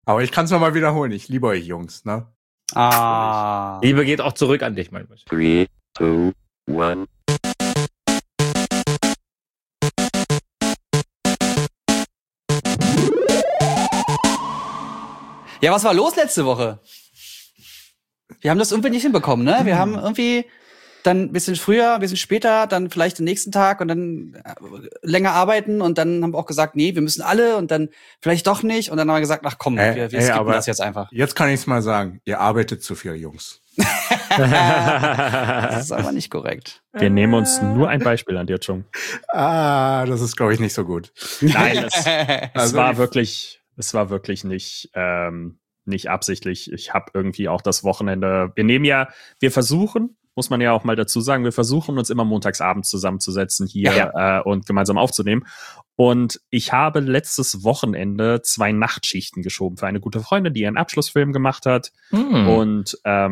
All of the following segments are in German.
Aber ich kann es nochmal wiederholen. Ich liebe euch, Jungs, ne? Liebe geht auch zurück an dich, mein Gott. 3, 2, 1. Ja, was war los letzte Woche? Wir haben das irgendwie nicht hinbekommen, ne? Wir haben irgendwie dann ein bisschen früher, ein bisschen später, dann vielleicht den nächsten Tag und dann länger arbeiten und dann haben wir auch gesagt, nee, wir müssen alle und dann vielleicht doch nicht und dann haben wir gesagt, ach komm, wir skippen das jetzt einfach. Jetzt kann ich es mal sagen, ihr arbeitet zu viel, Jungs. Das ist aber nicht korrekt. Wir nehmen uns nur ein Beispiel an dir, Chung. Das ist, glaube ich, nicht so gut. Nein, es war wirklich nicht absichtlich. Ich habe irgendwie auch das Wochenende, wir versuchen, muss man ja auch mal dazu sagen, wir versuchen uns immer montagsabends zusammenzusetzen hier und gemeinsam aufzunehmen. Und ich habe letztes Wochenende 2 Nachtschichten geschoben für eine gute Freundin, die ihren Abschlussfilm gemacht hat. Und da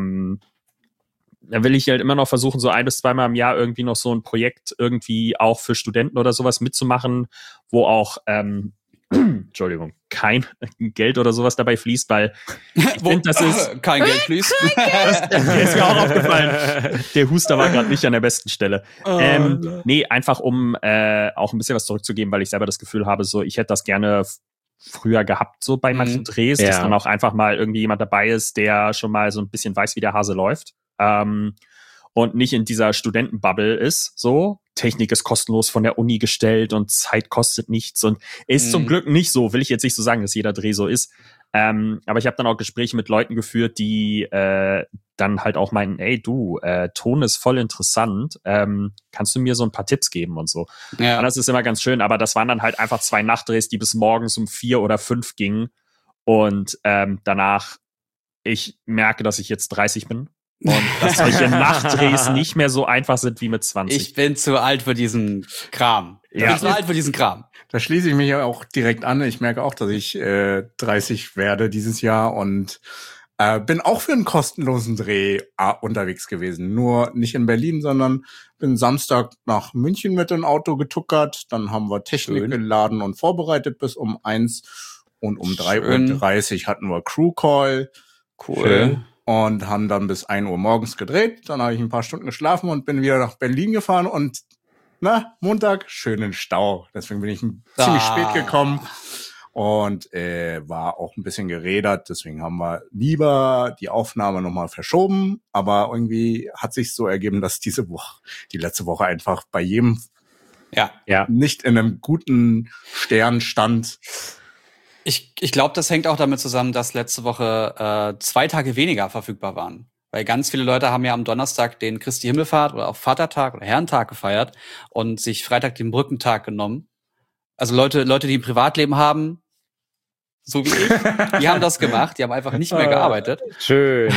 will ich halt immer noch versuchen, so 1 bis 2 Mal im Jahr irgendwie noch so ein Projekt irgendwie auch für Studenten oder sowas mitzumachen, wo auch Entschuldigung, kein Geld oder sowas dabei fließt, weil ich finde, das ist kein Geld fließt. Mir ist mir auch aufgefallen. Der Huster war gerade nicht an der besten Stelle. Nee, einfach um auch ein bisschen was zurückzugeben, weil ich selber das Gefühl habe, so ich hätte das gerne früher gehabt, so bei manchen Drehs, dass dann auch einfach mal irgendwie jemand dabei ist, der schon mal so ein bisschen weiß, wie der Hase läuft. Und nicht in dieser Studentenbubble ist, so. Technik ist kostenlos von der Uni gestellt und Zeit kostet nichts und ist zum Glück nicht so, will ich jetzt nicht so sagen, dass jeder Dreh so ist. Aber ich habe dann auch Gespräche mit Leuten geführt, die dann halt auch meinen, ey du, Ton ist voll interessant, kannst du mir so ein paar Tipps geben und so. Ja. Und das ist immer ganz schön, aber das waren dann halt einfach 2 Nachtdrehs, die bis morgens um 4 oder 5 gingen und danach, ich merke, dass ich jetzt 30 bin. Und dass solche Nachtdrehs nicht mehr so einfach sind wie mit 20. Ich bin zu alt für diesen Kram. Ja. Ich bin zu alt für diesen Kram. Da schließe ich mich ja auch direkt an. Ich merke auch, dass ich 30 werde dieses Jahr und bin auch für einen kostenlosen Dreh unterwegs gewesen. Nur nicht in Berlin, sondern bin Samstag nach München mit dem Auto getuckert. Dann haben wir Technik geladen und vorbereitet bis um 1. Und um 3:30 Uhr hatten wir Crew Call. Cool. Schön. Und haben dann bis 1 Uhr morgens gedreht. Dann habe ich ein paar Stunden geschlafen und bin wieder nach Berlin gefahren. Und Montag schönen Stau. Deswegen bin ich ziemlich spät gekommen und war auch ein bisschen gerädert. Deswegen haben wir lieber die Aufnahme nochmal verschoben. Aber irgendwie hat sich so ergeben, dass die letzte Woche einfach bei jedem nicht in einem guten Stern stand. Ich glaube, das hängt auch damit zusammen, dass letzte Woche 2 Tage weniger verfügbar waren. Weil ganz viele Leute haben ja am Donnerstag den Christi Himmelfahrt oder auch Vatertag oder Herrentag gefeiert und sich Freitag den Brückentag genommen. Also Leute, die ein Privatleben haben, so wie ich, die haben das gemacht. Die haben einfach nicht mehr gearbeitet. Schön.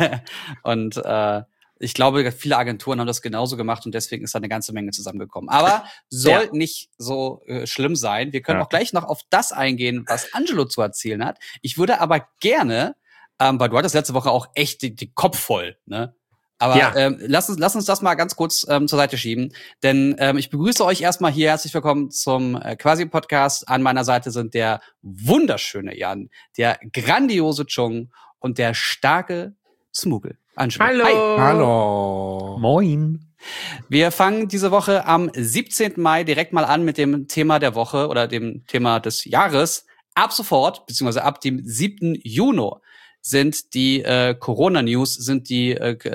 Und ich glaube, viele Agenturen haben das genauso gemacht und deswegen ist da eine ganze Menge zusammengekommen. Aber soll nicht so schlimm sein. Wir können auch gleich noch auf das eingehen, was Angelo zu erzählen hat. Ich würde aber gerne, weil du hattest letzte Woche auch echt die Kopf voll, ne? Aber lass uns das mal ganz kurz zur Seite schieben. Denn ich begrüße euch erstmal hier. Herzlich willkommen zum Quasi-Podcast. An meiner Seite sind der wunderschöne Jan, der grandiose Chung und der starke Smugel. Angelo. Hallo. Hi. Hallo. Moin. Wir fangen diese Woche am 17. Mai direkt mal an mit dem Thema der Woche oder dem Thema des Jahres. Ab sofort, beziehungsweise ab dem 7. Juni sind die Corona-News, sind die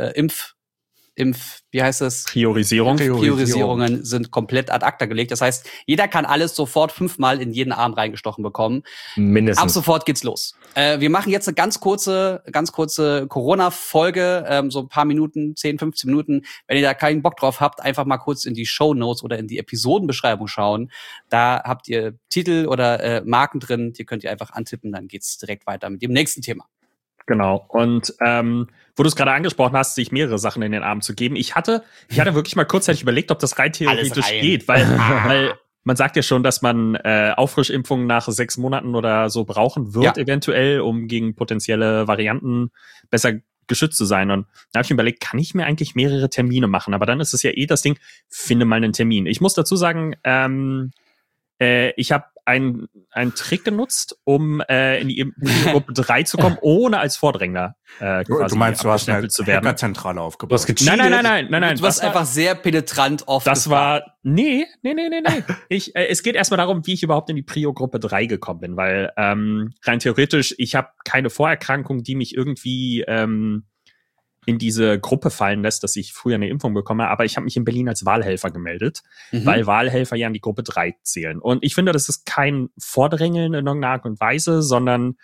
wie heißt das? Priorisierungen sind komplett ad acta gelegt. Das heißt, jeder kann alles sofort 5-mal in jeden Arm reingestochen bekommen. Mindestens. Ab sofort geht's los. Wir machen jetzt eine ganz kurze Corona-Folge, so ein paar Minuten, 10, 15 Minuten. Wenn ihr da keinen Bock drauf habt, einfach mal kurz in die Shownotes oder in die Episodenbeschreibung schauen. Da habt ihr Titel oder Marken drin, die könnt ihr einfach antippen, dann geht's direkt weiter mit dem nächsten Thema. Genau. Und wo du es gerade angesprochen hast, sich mehrere Sachen in den Arm zu geben. Ich hatte wirklich mal kurzzeitig überlegt, ob das rein theoretisch geht, weil man sagt ja schon, dass man Auffrischimpfungen nach 6 Monaten oder so brauchen wird, eventuell, um gegen potenzielle Varianten besser geschützt zu sein. Und da habe ich mir überlegt, kann ich mir eigentlich mehrere Termine machen? Aber dann ist es ja das Ding, finde mal einen Termin. Ich muss dazu sagen, ich habe einen Trick genutzt, um in die Gruppe 3 zu kommen, ohne als Vordrängler quasi Du meinst, du hast eine zu werden. Hackerzentrale aufgebaut. Nein. Du warst einfach sehr penetrant oft. Das war, nee. Es geht erstmal darum, wie ich überhaupt in die Prio-Gruppe 3 gekommen bin, weil rein theoretisch, ich habe keine Vorerkrankung, die mich irgendwie in diese Gruppe fallen lässt, dass ich früher eine Impfung bekomme, aber ich habe mich in Berlin als Wahlhelfer gemeldet, weil Wahlhelfer ja in die Gruppe 3 zählen. Und ich finde, das ist kein Vordrängeln in irgendeiner Art und Weise, sondern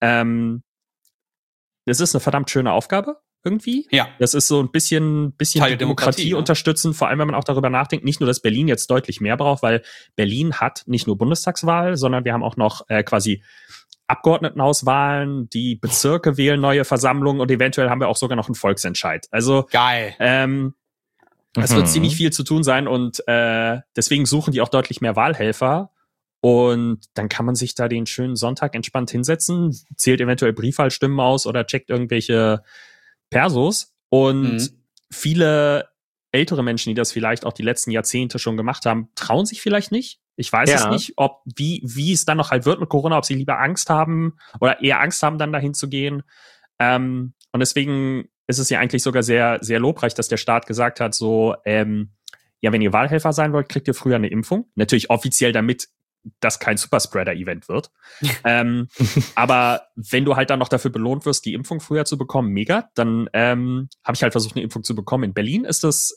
das ist eine verdammt schöne Aufgabe irgendwie. Ja. Das ist so ein bisschen Demokratie unterstützen, vor allem, wenn man auch darüber nachdenkt, nicht nur, dass Berlin jetzt deutlich mehr braucht, weil Berlin hat nicht nur Bundestagswahl, sondern wir haben auch noch quasi Abgeordnetenhauswahlen, die Bezirke wählen neue Versammlungen und eventuell haben wir auch sogar noch einen Volksentscheid. Also geil. Es wird ziemlich viel zu tun sein und deswegen suchen die auch deutlich mehr Wahlhelfer. Und dann kann man sich da den schönen Sonntag entspannt hinsetzen, zählt eventuell Briefwahlstimmen aus oder checkt irgendwelche Persos. Und viele ältere Menschen, die das vielleicht auch die letzten Jahrzehnte schon gemacht haben, trauen sich vielleicht nicht. Ich weiß es nicht, wie es dann noch halt wird mit Corona, ob sie lieber Angst haben oder eher Angst haben, dann dahin zu gehen. Und deswegen ist es ja eigentlich sogar sehr, sehr lobreich, dass der Staat gesagt hat, so, wenn ihr Wahlhelfer sein wollt, kriegt ihr früher eine Impfung. Natürlich offiziell, damit das kein Superspreader-Event wird. Aber wenn du halt dann noch dafür belohnt wirst, die Impfung früher zu bekommen, mega, dann habe ich halt versucht, eine Impfung zu bekommen. In Berlin ist das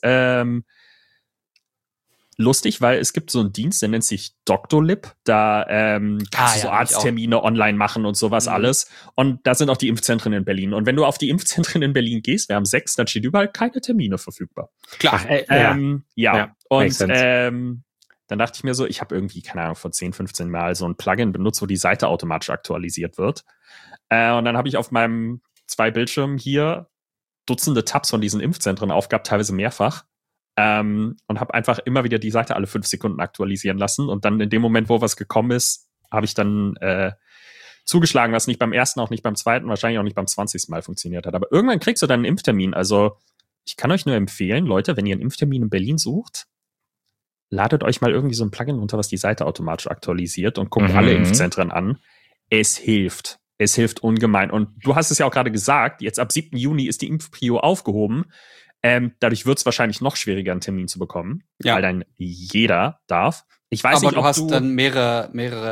lustig, weil es gibt so einen Dienst, der nennt sich Doctolib. Da kannst du so Arzttermine online machen und sowas alles. Und da sind auch die Impfzentren in Berlin. Und wenn du auf die Impfzentren in Berlin gehst, wir haben 6, dann steht überall keine Termine verfügbar. Klar. Und dann dachte ich mir so, ich habe irgendwie, keine Ahnung, vor 10, 15 Mal so ein Plugin benutzt, wo die Seite automatisch aktualisiert wird. Und dann habe ich auf meinem 2 Bildschirmen hier Dutzende Tabs von diesen Impfzentren aufgehabt, teilweise mehrfach. Und habe einfach immer wieder die Seite alle 5 Sekunden aktualisieren lassen. Und dann in dem Moment, wo was gekommen ist, habe ich dann zugeschlagen, was nicht beim ersten, auch nicht beim zweiten, wahrscheinlich auch nicht beim 20. Mal funktioniert hat. Aber irgendwann kriegst du dann einen Impftermin. Also ich kann euch nur empfehlen, Leute, wenn ihr einen Impftermin in Berlin sucht, ladet euch mal irgendwie so ein Plugin runter, was die Seite automatisch aktualisiert und guckt alle Impfzentren an. Es hilft. Es hilft ungemein. Und du hast es ja auch gerade gesagt, jetzt ab 7. Juni ist die Impfprio aufgehoben. Dadurch wird es wahrscheinlich noch schwieriger, einen Termin zu bekommen, weil dann jeder darf. Ich weiß aber nicht, ob du hast dann mehrere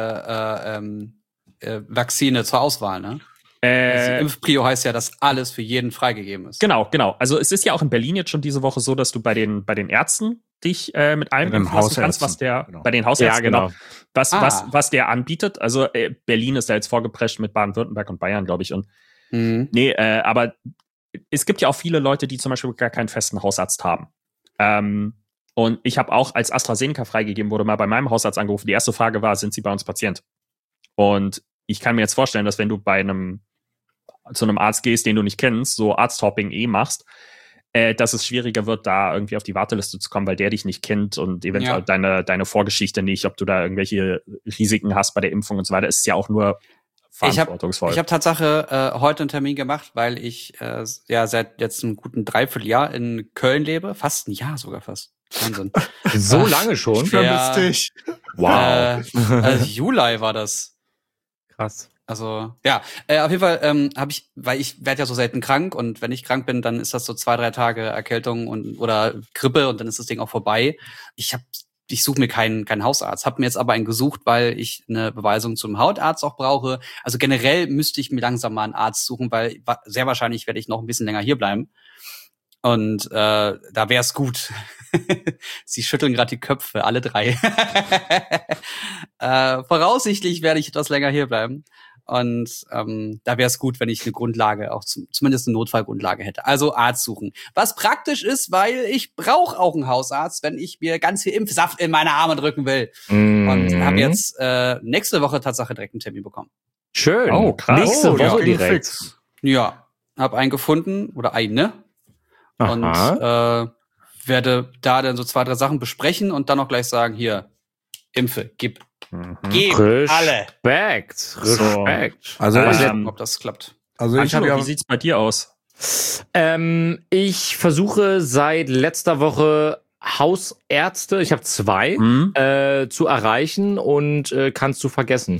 Vakzine zur Auswahl, ne? Also Impfprio heißt ja, dass alles für jeden freigegeben ist. Genau. Also es ist ja auch in Berlin jetzt schon diese Woche so, dass du bei den Ärzten dich mit allem impfen lassen kannst, was der bei den Hausärzten, was der anbietet. Also Berlin ist da jetzt vorgeprescht mit Baden-Württemberg und Bayern, glaube ich. Und aber es gibt ja auch viele Leute, die zum Beispiel gar keinen festen Hausarzt haben. Und ich habe auch, als AstraZeneca freigegeben wurde, mal bei meinem Hausarzt angerufen. Die erste Frage war, sind Sie bei uns Patient? Und ich kann mir jetzt vorstellen, dass wenn du zu einem Arzt gehst, den du nicht kennst, so Arzthopping machst, dass es schwieriger wird, da irgendwie auf die Warteliste zu kommen, weil der dich nicht kennt und eventuell deine Vorgeschichte nicht, ob du da irgendwelche Risiken hast bei der Impfung und so weiter. Es ist ja auch nur verantwortungsvoll. Ich hab Tatsache heute einen Termin gemacht, weil ich seit jetzt einem guten Dreivierteljahr in Köln lebe. Fast ein Jahr sogar fast. Wahnsinn. So lange schon? Vermisst dich. Wow. Also Juli war das. Krass. Also, auf jeden Fall weil ich werde ja so selten krank und wenn ich krank bin, dann ist das so 2-3 Tage Erkältung oder Grippe und dann ist das Ding auch vorbei. Ich suche mir keinen Hausarzt, habe mir jetzt aber einen gesucht, weil ich eine Beweisung zum Hautarzt auch brauche. Also generell müsste ich mir langsam mal einen Arzt suchen, weil sehr wahrscheinlich werde ich noch ein bisschen länger hier bleiben. Und da wäre es gut. Sie schütteln gerade die Köpfe, alle 3. Voraussichtlich werde ich etwas länger hier bleiben. Und da wäre es gut, wenn ich eine Grundlage, auch zumindest eine Notfallgrundlage hätte. Also Arzt suchen. Was praktisch ist, weil ich brauche auch einen Hausarzt, wenn ich mir ganz viel Impfsaft in meine Arme drücken will. Und habe jetzt nächste Woche Tatsache direkt einen Termin bekommen. Schön. Oh, krass. Nächste Woche direkt. Fix. Ja, habe einen gefunden oder eine. Und werde da dann so 2-3 Sachen besprechen und dann auch gleich sagen, hier, Impfe, gib alle. Respekt. Also ob das klappt. Also ich habe wie sieht's bei dir aus? Ich versuche seit letzter Woche Hausärzte, ich habe 2, zu erreichen und kannst du vergessen.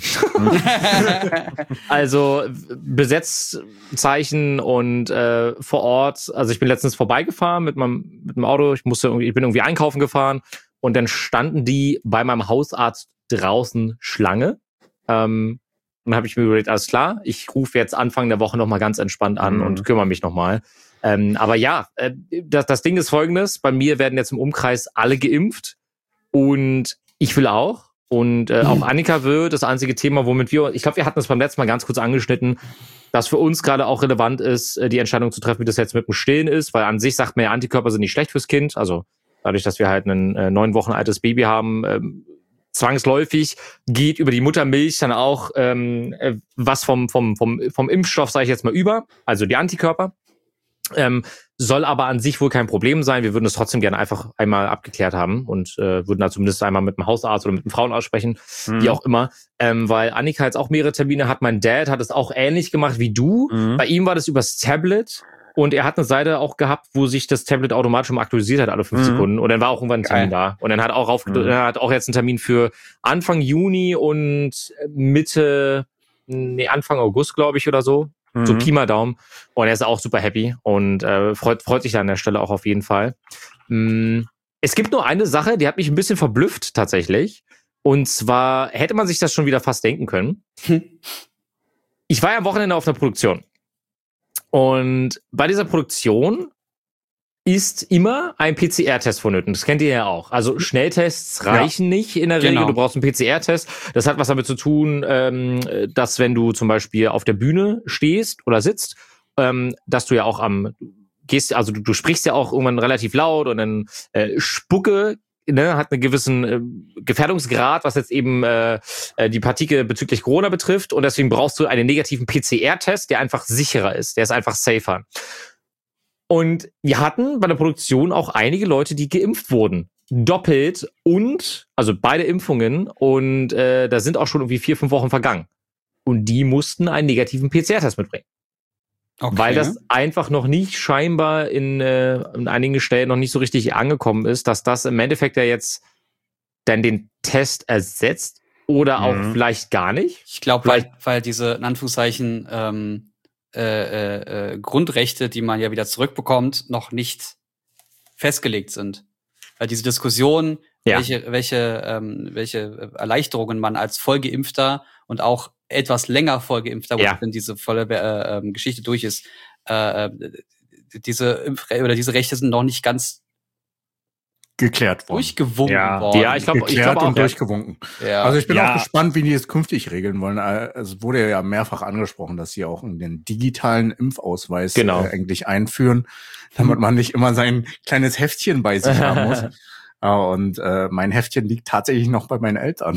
Also Besetzzeichen und vor Ort, also ich bin letztens vorbeigefahren mit dem Auto, ich bin irgendwie einkaufen gefahren und dann standen die bei meinem Hausarzt draußen Schlange. Dann habe ich mir überlegt, alles klar, ich rufe jetzt Anfang der Woche nochmal ganz entspannt an und kümmere mich nochmal. Aber ja, das Ding ist folgendes, bei mir werden jetzt im Umkreis alle geimpft und ich will auch. Und auch Annika will. Das einzige Thema, womit ich glaube, wir hatten es beim letzten Mal ganz kurz angeschnitten, dass für uns gerade auch relevant ist, die Entscheidung zu treffen, wie das jetzt mit dem Stillen ist, weil an sich sagt man ja, Antikörper sind nicht schlecht fürs Kind. Also dadurch, dass wir halt ein 9 Wochen altes Baby haben, zwangsläufig geht über die Muttermilch dann auch was vom Impfstoff, sage ich jetzt mal, über, also die Antikörper. Soll aber an sich wohl kein Problem sein. Wir würden es trotzdem gerne einfach einmal abgeklärt haben und würden da zumindest einmal mit dem Hausarzt oder mit dem Frauenarzt sprechen, wie auch immer. Weil Annika jetzt auch mehrere Termine hat. Mein Dad hat es auch ähnlich gemacht wie du. Bei ihm war das übers Tablet und er hat eine Seite auch gehabt, wo sich das Tablet automatisch aktualisiert hat alle 5 Sekunden und dann war auch irgendwann ein Termin da. Und dann hat er hat auch jetzt einen Termin für Anfang Juni und Anfang August, glaube ich, oder so. So Pi mal Daumen. Und er ist auch super happy und freut sich da an der Stelle auch auf jeden Fall. Es gibt nur eine Sache, die hat mich ein bisschen verblüfft tatsächlich. Und zwar hätte man sich das schon wieder fast denken können. Ich war ja am Wochenende auf einer Produktion. Und bei dieser Produktion ist immer ein PCR-Test vonnöten. Das kennt ihr ja auch. Also Schnelltests reichen nicht in der Regel. Du brauchst einen PCR-Test. Das hat was damit zu tun, dass wenn du zum Beispiel auf der Bühne stehst oder sitzt, dass du ja auch du sprichst ja auch irgendwann relativ laut und dann Spucke hat einen gewissen Gefährdungsgrad, was jetzt eben die Partikel bezüglich Corona betrifft. Und deswegen brauchst du einen negativen PCR-Test, der einfach sicherer ist. Der ist einfach safer. Und wir hatten bei der Produktion auch einige Leute, die geimpft wurden. Doppelt also beide Impfungen. Und da sind auch schon irgendwie 4-5 Wochen vergangen. Und die mussten einen negativen PCR-Test mitbringen. Okay. Weil das einfach noch nicht scheinbar in einigen Stellen noch nicht so richtig angekommen ist, dass das im Endeffekt ja jetzt dann den Test ersetzt oder auch vielleicht gar nicht. Ich glaube, weil diese, in Anführungszeichen, Grundrechte, die man ja wieder zurückbekommt, noch nicht festgelegt sind. Weil diese Diskussion, welche Erleichterungen man als Vollgeimpfter und auch etwas länger Vollgeimpfter, wenn diese volle Geschichte durch ist, diese Rechte sind noch nicht ganz geklärt worden. Durchgewunken worden. Ja, ich glaube auch. Und durchgewunken. Ja. Also ich bin auch gespannt, wie die es künftig regeln wollen. Es wurde ja mehrfach angesprochen, dass sie auch den digitalen Impfausweis eigentlich einführen, damit man nicht immer sein kleines Heftchen bei sich haben muss. Und mein Heftchen liegt tatsächlich noch bei meinen Eltern.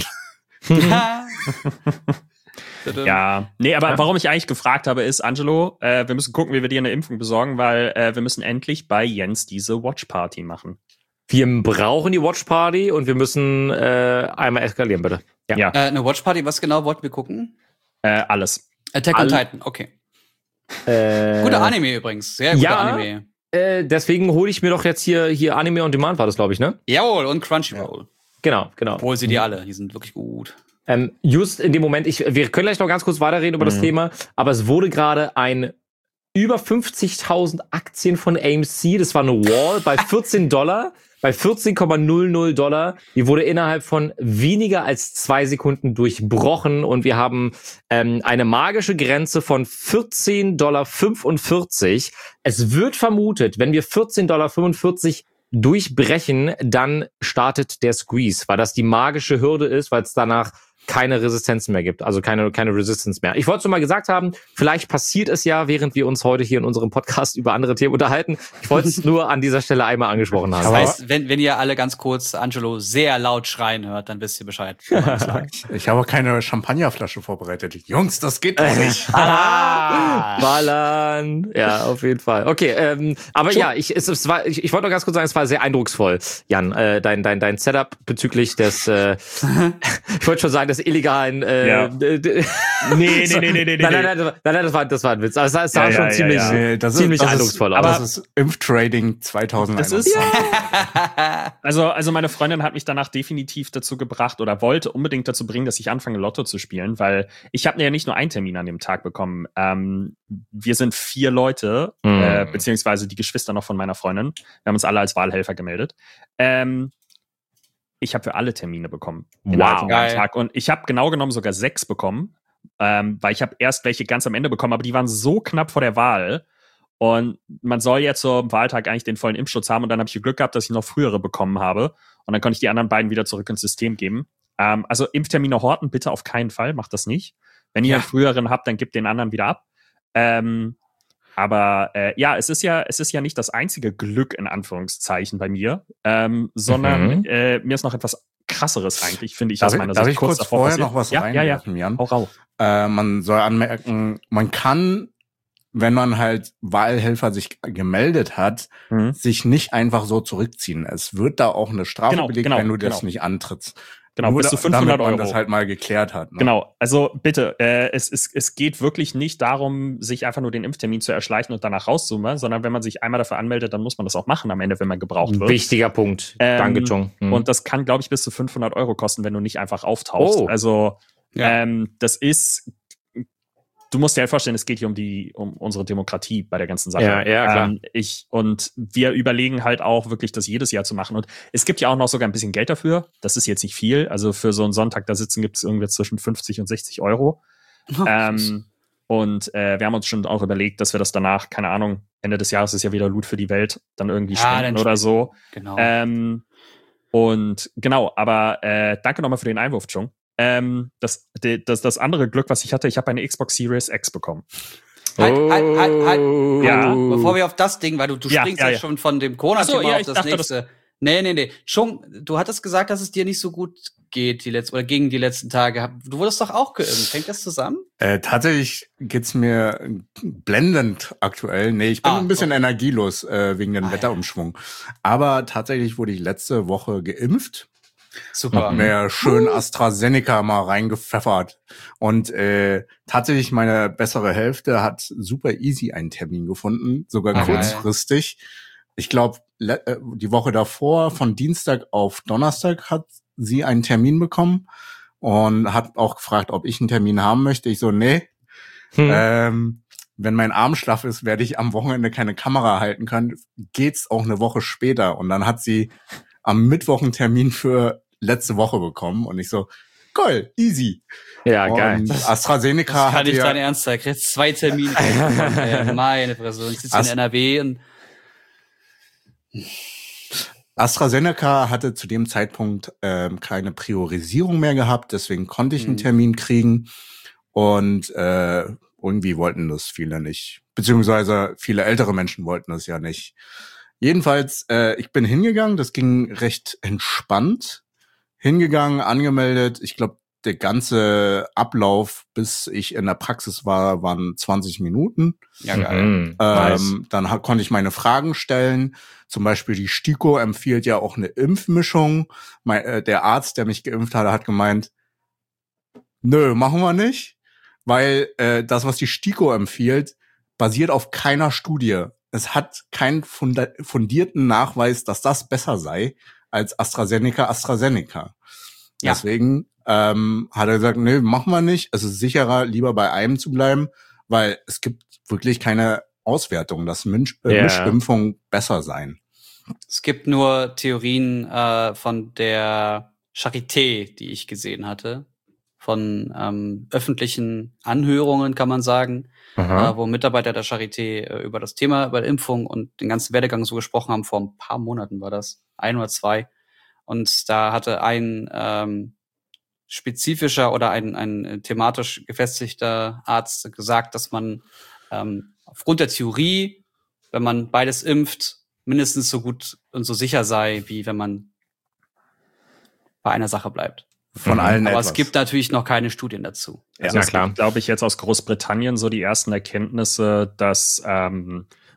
Ja, aber warum ich eigentlich gefragt habe, ist, Angelo, wir müssen gucken, wie wir dir eine Impfung besorgen, weil wir müssen endlich bei Jens diese Watch-Party machen. Wir brauchen die Watch-Party und wir müssen einmal eskalieren, bitte. Ja. Eine Watch-Party, was genau wollten wir gucken? Alles. Attack on Titan, okay. Guter Anime übrigens, sehr guter Anime. Deswegen hole ich mir doch jetzt hier Anime on Demand, war das, glaube ich, ne? Jawohl, und Crunchyroll. Genau. Obwohl sie die alle, die sind wirklich gut. Just in dem Moment, wir können gleich noch ganz kurz weiterreden über das Thema, aber es wurde gerade ein über 50.000 Aktien von AMC, das war eine Wall bei $14, bei $14,00. Die wurde innerhalb von weniger als 2 Sekunden durchbrochen und wir haben eine magische Grenze von $14,45. Es wird vermutet, wenn wir $14,45 durchbrechen, dann startet der Squeeze, weil das die magische Hürde ist, weil es danach keine Resistenzen mehr gibt, also keine Resistance mehr. Ich wollte es nur mal gesagt haben, vielleicht passiert es ja, während wir uns heute hier in unserem Podcast über andere Themen unterhalten. Ich wollte es nur an dieser Stelle einmal angesprochen haben. Das heißt, wenn ihr alle ganz kurz Angelo sehr laut schreien hört, dann wisst ihr Bescheid. Ich habe keine Champagnerflasche vorbereitet. Jungs, das geht doch nicht. Ballern. Ja, auf jeden Fall. Okay, aber ja, ich wollte noch ganz kurz sagen, es war sehr eindrucksvoll, Jan, dein Setup bezüglich des, ich wollte schon sagen, des illegalen. Ja. Nee. Nein, das war ein Witz. Also es sah schon ziemlich eindrucksvoll aus. Aber das ist Impftrading 2021. Also meine Freundin hat mich danach definitiv dazu gebracht oder wollte unbedingt dazu bringen, dass ich anfange, Lotto zu spielen, weil ich habe ja nicht nur einen Termin an dem Tag bekommen. Wir sind 4 Leute, beziehungsweise die Geschwister noch von meiner Freundin. Wir haben uns alle als Wahlhelfer gemeldet. Ich habe für alle Termine bekommen. Innerhalb von einem Tag. Und ich habe genau genommen sogar 6 bekommen, weil ich habe erst welche ganz am Ende bekommen, aber die waren so knapp vor der Wahl. Und man soll ja zum Wahltag eigentlich den vollen Impfschutz haben. Und dann habe ich Glück gehabt, dass ich noch frühere bekommen habe. Und dann konnte ich die anderen beiden wieder zurück ins System geben. Also Impftermine horten bitte auf keinen Fall. Macht das nicht. Wenn ihr einen früheren habt, dann gebt den anderen wieder ab. Aber es ist ja nicht das einzige Glück in Anführungszeichen bei mir, sondern mir ist noch etwas Krasseres eigentlich, finde ich, aus meiner Sicht. Darf ich kurz vorher noch was reinwerfen, Jan? Hau raus. Man soll anmerken, man kann, wenn man halt Wahlhelfer sich gemeldet hat, sich nicht einfach so zurückziehen. Es wird da auch eine Strafe belegt, wenn du das nicht antrittst. Genau, bis zu 500 damit man Euro. das halt mal geklärt hat. Ne? Genau, also bitte, es geht wirklich nicht darum, sich einfach nur den Impftermin zu erschleichen und danach rauszumachen, sondern wenn man sich einmal dafür anmeldet, dann muss man das auch machen am Ende, wenn man gebraucht wird. Wichtiger Punkt. Danke, Chung. Und das kann, glaube ich, bis zu 500 Euro kosten, wenn du nicht einfach auftauchst. Oh. Also das ist... Du musst dir halt vorstellen, es geht hier um unsere Demokratie bei der ganzen Sache. Ja, klar. Und wir überlegen halt auch wirklich, das jedes Jahr zu machen. Und es gibt ja auch noch sogar ein bisschen Geld dafür. Das ist jetzt nicht viel. Also für so einen Sonntag da sitzen gibt es irgendwie zwischen 50 und 60 Euro. Und wir haben uns schon auch überlegt, dass wir das danach, keine Ahnung, Ende des Jahres ist ja wieder Loot für die Welt, dann irgendwie spenden oder so. Genau. Und genau, aber danke nochmal für den Einwurf, Chung. Das andere Glück, was ich hatte, ich habe eine Xbox Series X bekommen. Halt. Ja. Bevor wir auf das Ding, weil du springst ja schon von dem Corona-Thema auf das nächste. Nee. Chung, du hattest gesagt, dass es dir nicht so gut geht gegen die letzten Tage. Du wurdest doch auch geimpft. Hängt das zusammen? Tatsächlich geht's mir blendend aktuell. Nee, ich bin ein bisschen energielos wegen dem Wetterumschwung. Aber tatsächlich wurde ich letzte Woche geimpft. Super. Hab mir schön AstraZeneca mal reingepfeffert. Und tatsächlich meine bessere Hälfte hat super easy einen Termin gefunden, sogar kurzfristig. Ich glaube, die Woche davor, von Dienstag auf Donnerstag, hat sie einen Termin bekommen und hat auch gefragt, ob ich einen Termin haben möchte. Ich so, nee. Wenn mein Arm schlaff ist, werde ich am Wochenende keine Kamera halten können. Geht's auch eine Woche später. Und dann hat sie am Mittwoch einen Termin für letzte Woche bekommen und ich so, cool, easy. Ja, geil. Und AstraZeneca das kann nicht dein Ernst sein. Jetzt 2 Termine. Meine Fresse. Ich sitze in NRW und AstraZeneca hatte zu dem Zeitpunkt keine Priorisierung mehr gehabt, deswegen konnte ich einen Termin kriegen und irgendwie wollten das viele nicht, beziehungsweise viele ältere Menschen wollten das ja nicht. Jedenfalls, ich bin hingegangen, das ging recht entspannt. Hingegangen, angemeldet. Ich glaube, der ganze Ablauf, bis ich in der Praxis war, waren 20 Minuten. Ja, geil. Dann konnte ich meine Fragen stellen. Zum Beispiel die STIKO empfiehlt ja auch eine Impfmischung. Der Arzt, der mich geimpft hatte, hat gemeint, nö, machen wir nicht. Weil das, was die STIKO empfiehlt, basiert auf keiner Studie. Es hat keinen fundierten Nachweis, dass das besser sei als AstraZeneca. Ja. Deswegen hat er gesagt, nee, machen wir nicht. Es ist sicherer, lieber bei einem zu bleiben, weil es gibt wirklich keine Auswertung, dass Mischimpfungen besser seien. Es gibt nur Theorien von der Charité, die ich gesehen hatte, von öffentlichen Anhörungen, kann man sagen, wo Mitarbeiter der Charité über das Thema, über Impfung und den ganzen Werdegang so gesprochen haben. Vor ein paar Monaten war das, 1 oder 2. Und da hatte ein spezifischer oder ein thematisch gefestigter Arzt gesagt, dass man aufgrund der Theorie, wenn man beides impft, mindestens so gut und so sicher sei, wie wenn man bei einer Sache bleibt. Von allen Aber etwas. es gibt natürlich noch keine Studien dazu. Also es gibt, glaube ich, jetzt aus Großbritannien so die ersten Erkenntnisse, dass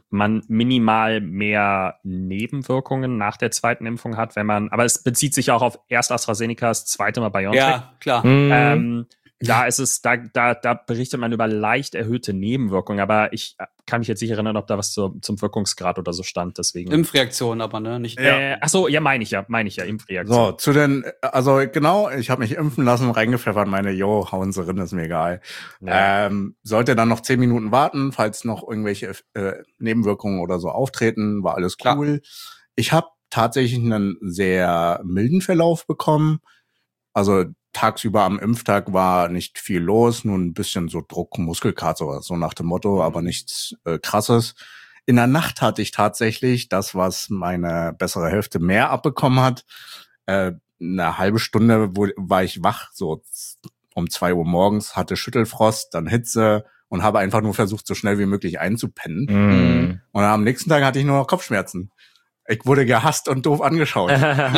man minimal mehr Nebenwirkungen nach der zweiten Impfung hat, aber es bezieht sich auch auf erst AstraZeneca, das zweite Mal BioNTech. Ja, klar. Da ist es, da berichtet man über leicht erhöhte Nebenwirkungen, aber ich kann mich jetzt nicht erinnern, ob da was zum Wirkungsgrad oder so stand, deswegen. Impfreaktion aber, ne? Nicht. Achso, ja, meine ich ja, Impfreaktion. So, genau, ich habe mich impfen lassen, reingepfeffert, hauen sie rein, ist mir egal. Ja. Sollte dann noch 10 Minuten warten, falls noch irgendwelche Nebenwirkungen oder so auftreten, war alles cool. Klar. Ich habe tatsächlich einen sehr milden Verlauf bekommen. Also tagsüber am Impftag war nicht viel los, nur ein bisschen so Druck, Muskelkater oder so nach dem Motto, aber nichts Krasses. In der Nacht hatte ich tatsächlich das, was meine bessere Hälfte mehr abbekommen hat. Eine halbe Stunde war ich wach, so um 2 Uhr morgens, hatte Schüttelfrost, dann Hitze und habe einfach nur versucht, so schnell wie möglich einzupennen. Und am nächsten Tag hatte ich nur noch Kopfschmerzen. Ich wurde gehasst und doof angeschaut.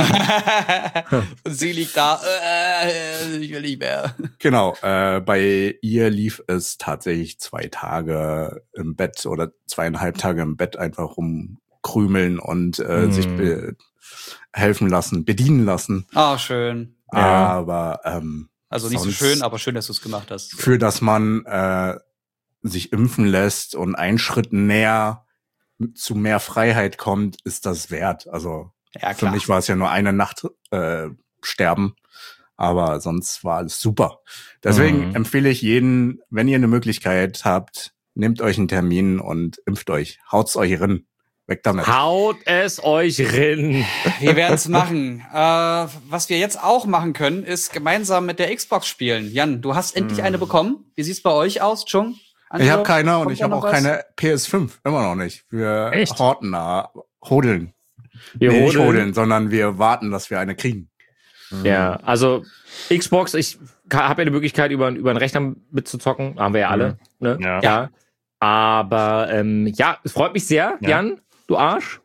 Und sie liegt da, ich will nicht mehr. Genau, bei ihr lief es tatsächlich 2 Tage im Bett oder 2,5 Tage im Bett einfach rumkrümeln und sich helfen lassen, bedienen lassen. Ah, schön. Aber also nicht so schön, aber schön, dass du es gemacht hast. Für dass man sich impfen lässt und einen Schritt näher zu mehr Freiheit kommt, ist das wert. Also für mich war es ja nur eine Nacht sterben, aber sonst war alles super. Deswegen empfehle ich jeden, wenn ihr eine Möglichkeit habt, nehmt euch einen Termin und impft euch. Haut's euch rein. Weg damit. Haut es euch rein. Wir werden es machen. Was wir jetzt auch machen können, ist gemeinsam mit der Xbox spielen. Jan, du hast endlich eine bekommen. Wie sieht's bei euch aus, Chung? Ich habe keine und ich habe auch keine PS5. Immer noch nicht. Wir horten da, hodeln. Nicht hodeln, sondern wir warten, dass wir eine kriegen. Ja, also Xbox, ich habe ja die Möglichkeit, über einen Rechner mitzuzocken. Haben wir ja alle. Ne? Ja. Aber es freut mich sehr, Jan, du Arsch.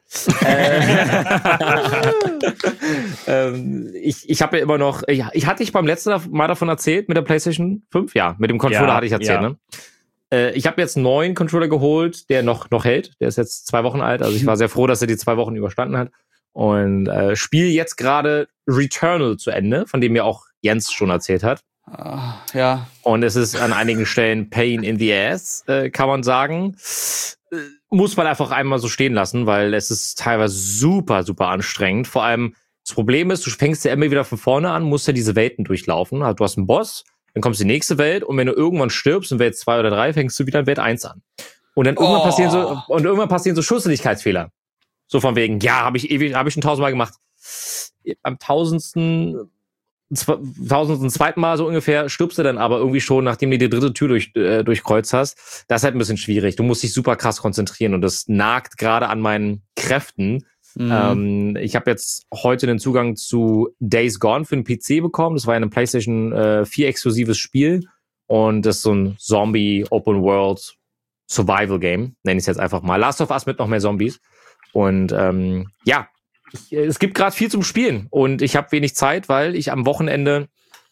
Ich habe ja immer noch, ich hatte dich beim letzten Mal davon erzählt, mit der PlayStation 5? Ja, mit dem Controller hatte ich erzählt, ne? Ich habe jetzt einen neuen Controller geholt, der noch hält. Der ist jetzt 2 Wochen alt. Also ich war sehr froh, dass er die 2 Wochen überstanden hat. Und spiele jetzt gerade Returnal zu Ende, von dem mir auch Jens schon erzählt hat. Ja. Und es ist an einigen Stellen Pain in the Ass, kann man sagen. Muss man einfach einmal so stehen lassen, weil es ist teilweise super, super anstrengend. Vor allem, das Problem ist, du fängst ja immer wieder von vorne an, musst ja diese Welten durchlaufen. Also du hast einen Boss, dann kommst du in die nächste Welt und wenn du irgendwann stirbst in Welt 2 oder 3, fängst du wieder in Welt 1 an. Und dann irgendwann passieren so Schussseligkeitsfehler. So von wegen, habe ich schon 1000-mal gemacht. Am 1000. zweiten Mal so ungefähr stirbst du dann aber irgendwie schon, nachdem du die 3. Tür durchkreuzt hast. Das ist halt ein bisschen schwierig. Du musst dich super krass konzentrieren und das nagt gerade an meinen Kräften. Ich habe jetzt heute den Zugang zu Days Gone für den PC bekommen. Das war ja ein PlayStation 4 exklusives Spiel und das ist so ein Zombie Open World Survival Game, nenne ich es jetzt einfach mal. Last of Us mit noch mehr Zombies. Und es gibt gerade viel zum Spielen und ich habe wenig Zeit, weil ich am Wochenende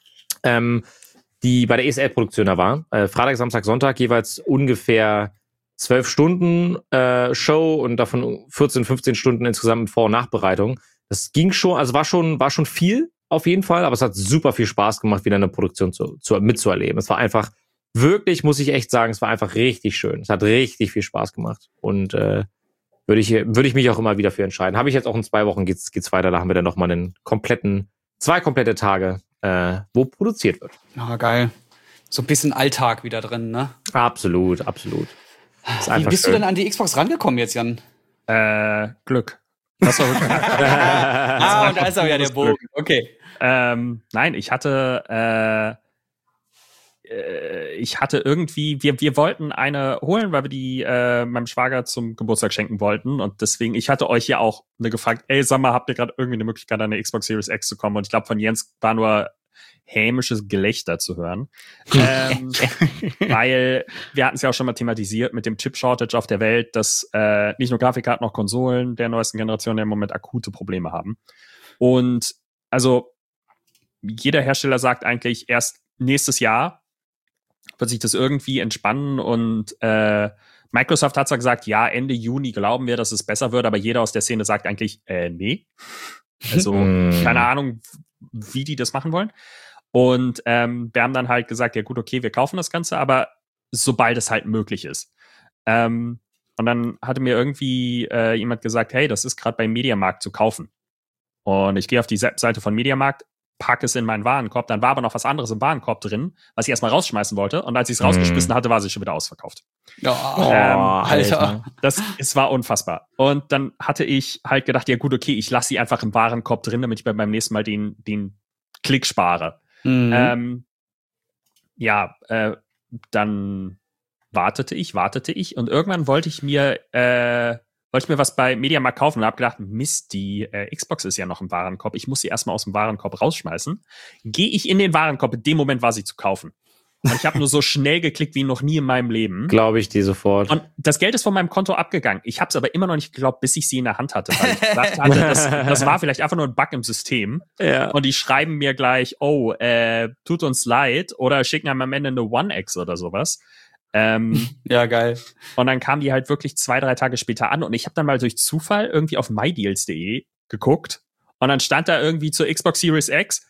bei der ESL-Produktion da war. Freitag, Samstag, Sonntag jeweils ungefähr 12 Stunden Show und davon 14, 15 Stunden insgesamt mit Vor- und Nachbereitung. Das ging schon, also war schon viel auf jeden Fall, aber es hat super viel Spaß gemacht, wieder eine Produktion mitzuerleben. Es war einfach wirklich, muss ich echt sagen, es war einfach richtig schön. Es hat richtig viel Spaß gemacht und würde ich mich auch immer wieder für entscheiden. Habe ich jetzt auch in 2 Wochen geht's weiter, da haben wir dann nochmal 2 komplette Tage, wo produziert wird. Ah, geil. So ein bisschen Alltag wieder drin, ne? Absolut. Wie bist du denn an die Xbox rangekommen jetzt, Jan? Glück. Das war wirklich und da ist auch ja der Bogen. Okay. Nein, ich hatte irgendwie, wir wollten eine holen, weil wir die meinem Schwager zum Geburtstag schenken wollten und deswegen, ich hatte euch ja auch gefragt, ey, sag mal, habt ihr gerade irgendwie eine Möglichkeit, an eine Xbox Series X zu kommen? Und ich glaube, von Jens war nur hämisches Gelächter zu hören. Weil wir hatten es ja auch schon mal thematisiert mit dem Chip-Shortage auf der Welt, dass nicht nur Grafikkarten, noch Konsolen der neuesten Generation im Moment akute Probleme haben. Und also jeder Hersteller sagt eigentlich, erst nächstes Jahr wird sich das irgendwie entspannen und Microsoft hat zwar gesagt, ja, Ende Juni glauben wir, dass es besser wird, aber jeder aus der Szene sagt eigentlich, nee. Also, keine Ahnung, wie die das machen wollen. Und wir haben dann halt gesagt, ja gut, okay, wir kaufen das Ganze, aber sobald es halt möglich ist. Und dann hatte mir irgendwie jemand gesagt, hey, das ist gerade beim Mediamarkt zu kaufen. Und ich gehe auf die Seite von Mediamarkt, packe es in meinen Warenkorb, dann war aber noch was anderes im Warenkorb drin, was ich erstmal rausschmeißen wollte. Und als ich es rausgeschmissen hatte, war sie schon wieder ausverkauft. Alter. Es war unfassbar. Und dann hatte ich halt gedacht, ja gut, okay, ich lasse sie einfach im Warenkorb drin, damit ich beim nächsten Mal den Klick spare. Dann wartete ich und irgendwann wollte ich mir was bei Mediamarkt kaufen und habe gedacht, Mist, die Xbox ist ja noch im Warenkorb. Ich muss sie erstmal aus dem Warenkorb rausschmeißen. Gehe ich in den Warenkorb, in dem Moment war sie zu kaufen. Und ich habe nur so schnell geklickt wie noch nie in meinem Leben. Glaube ich dir sofort. Und das Geld ist von meinem Konto abgegangen. Ich habe es aber immer noch nicht geglaubt, bis ich sie in der Hand hatte. Weil ich gedacht hatte, das war vielleicht einfach nur ein Bug im System. Ja. Und die schreiben mir gleich, tut uns leid. Oder schicken einem am Ende eine One X oder sowas. Ja, geil. Und dann kamen die halt wirklich 2-3 Tage später an und ich habe dann mal durch Zufall irgendwie auf mydeals.de geguckt und dann stand da irgendwie zur Xbox Series X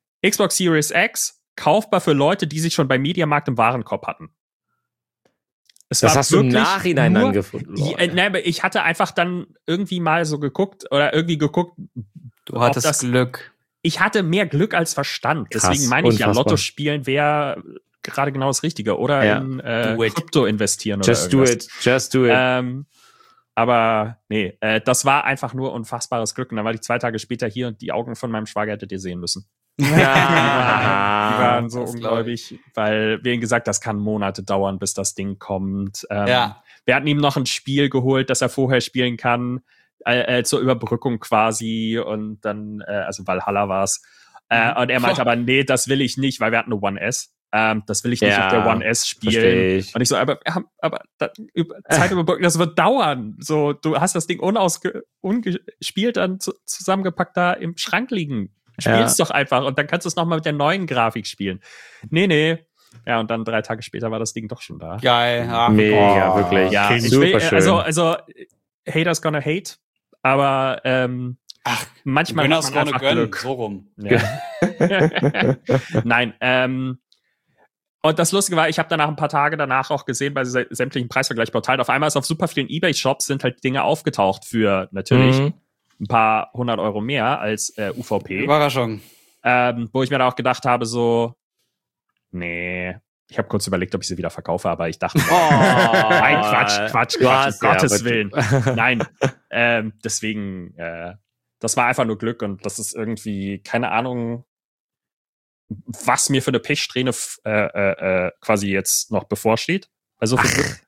kaufbar für Leute, die sich schon bei Mediamarkt im Warenkorb hatten. Das hast du im Nachhinein dann gefunden. Aber ich hatte einfach dann irgendwie mal so geguckt. Du hattest Glück. Ich hatte mehr Glück als Verstand. Krass, deswegen meine ich unfassbar. ja, Lotto spielen wäre gerade genau das Richtige. Oder in Krypto investieren oder irgendwas. Just do it. Aber nee, das war einfach nur unfassbares Glück. Und dann war ich 2 Tage später hier und die Augen von meinem Schwager hättet ihr sehen müssen. Die waren so ungläubig, weil wir ihm gesagt, das kann Monate dauern, bis das Ding kommt. Wir hatten ihm noch ein Spiel geholt, das er vorher spielen kann, zur Überbrückung quasi. Und dann, also Valhalla war's. Und er meinte aber, nee, das will ich nicht, weil wir hatten eine One S. Das will ich nicht auf der One S spielen. Und ich so, aber Zeit überbrücken, das wird dauern. So, du hast das Ding ungespielt dann zusammengepackt da im Schrank liegen. Spiel's doch einfach und dann kannst du es nochmal mit der neuen Grafik spielen. Nee. Ja, und dann 3 Tage später war das Ding doch schon da. Geil. Mega, wirklich. Ja, super schön. Also, Haters gonna hate, aber manchmal hat man einfach Glück. So rum. Ja. Nein, und das Lustige war, ich habe danach ein paar Tage danach auch gesehen bei sämtlichen Preisvergleichsportalen, auf einmal ist auf super vielen Ebay-Shops sind halt Dinge aufgetaucht für natürlich ein paar 100 Euro mehr als UVP. Überraschung. Wo ich mir da auch gedacht habe, so, nee. Ich habe kurz überlegt, ob ich sie wieder verkaufe, aber ich dachte, nein, Quatsch, um Gottes Willen. Nein, deswegen, das war einfach nur Glück und das ist irgendwie, keine Ahnung, was mir für eine Pechsträhne quasi jetzt noch bevorsteht. Also für Glück.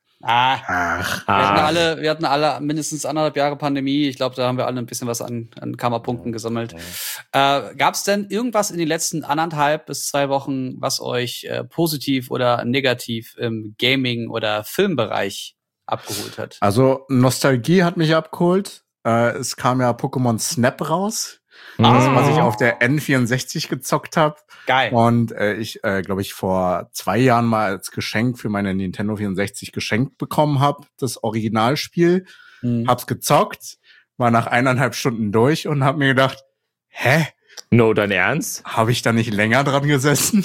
Wir hatten alle mindestens 1,5 Jahre Pandemie. Ich glaube, da haben wir alle ein bisschen was an Karma-Punkten gesammelt. Gab es denn irgendwas in den letzten 1,5 bis 2 Wochen, was euch positiv oder negativ im Gaming- oder Filmbereich abgeholt hat? Also Nostalgie hat mich abgeholt. Es kam ja Pokémon Snap raus. Das, was ich auf der N64 gezockt habe. Geil. Und ich glaube ich vor 2 Jahren mal als Geschenk für meine Nintendo 64 geschenkt bekommen habe, das Originalspiel. Hab's gezockt, war nach 1,5 Stunden durch und hab mir gedacht, hä? No, dein Ernst? Habe ich da nicht länger dran gesessen?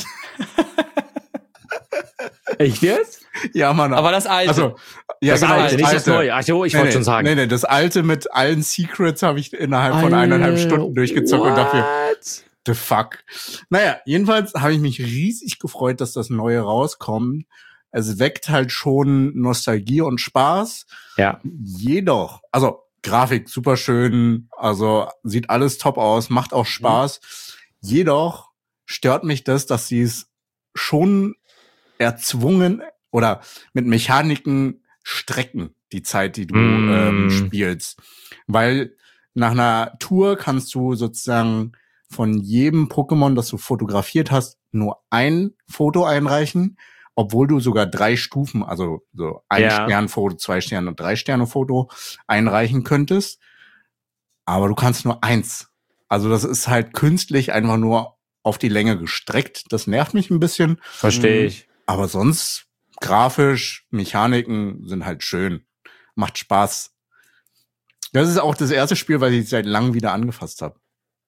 Echt jetzt? Ja, Mann. Aber das alte. Also, ja, das genau, alte, nicht das neue. Ach jo, ich wollte schon sagen. Nee, das alte mit allen Secrets habe ich innerhalb von 1,5 Stunden durchgezockt und dachte, the fuck. Naja, jedenfalls habe ich mich riesig gefreut, dass das Neue rauskommt. Es weckt halt schon Nostalgie und Spaß. Ja. Jedoch, also Grafik super schön, also sieht alles top aus, macht auch Spaß. Jedoch stört mich das, dass sie es schon erzwungen oder mit Mechaniken strecken, die Zeit, die du spielst. Weil nach einer Tour kannst du sozusagen von jedem Pokémon, das du fotografiert hast, nur ein Foto einreichen, obwohl du sogar 3 Stufen, also so 1 Sternfoto, 2 Sterne und 3 Sterne Foto einreichen könntest. Aber du kannst nur 1. Also das ist halt künstlich einfach nur auf die Länge gestreckt. Das nervt mich ein bisschen. Verstehe ich. Aber sonst grafisch, Mechaniken sind halt schön. Macht Spaß. Das ist auch das erste Spiel, was ich seit langem wieder angefasst habe.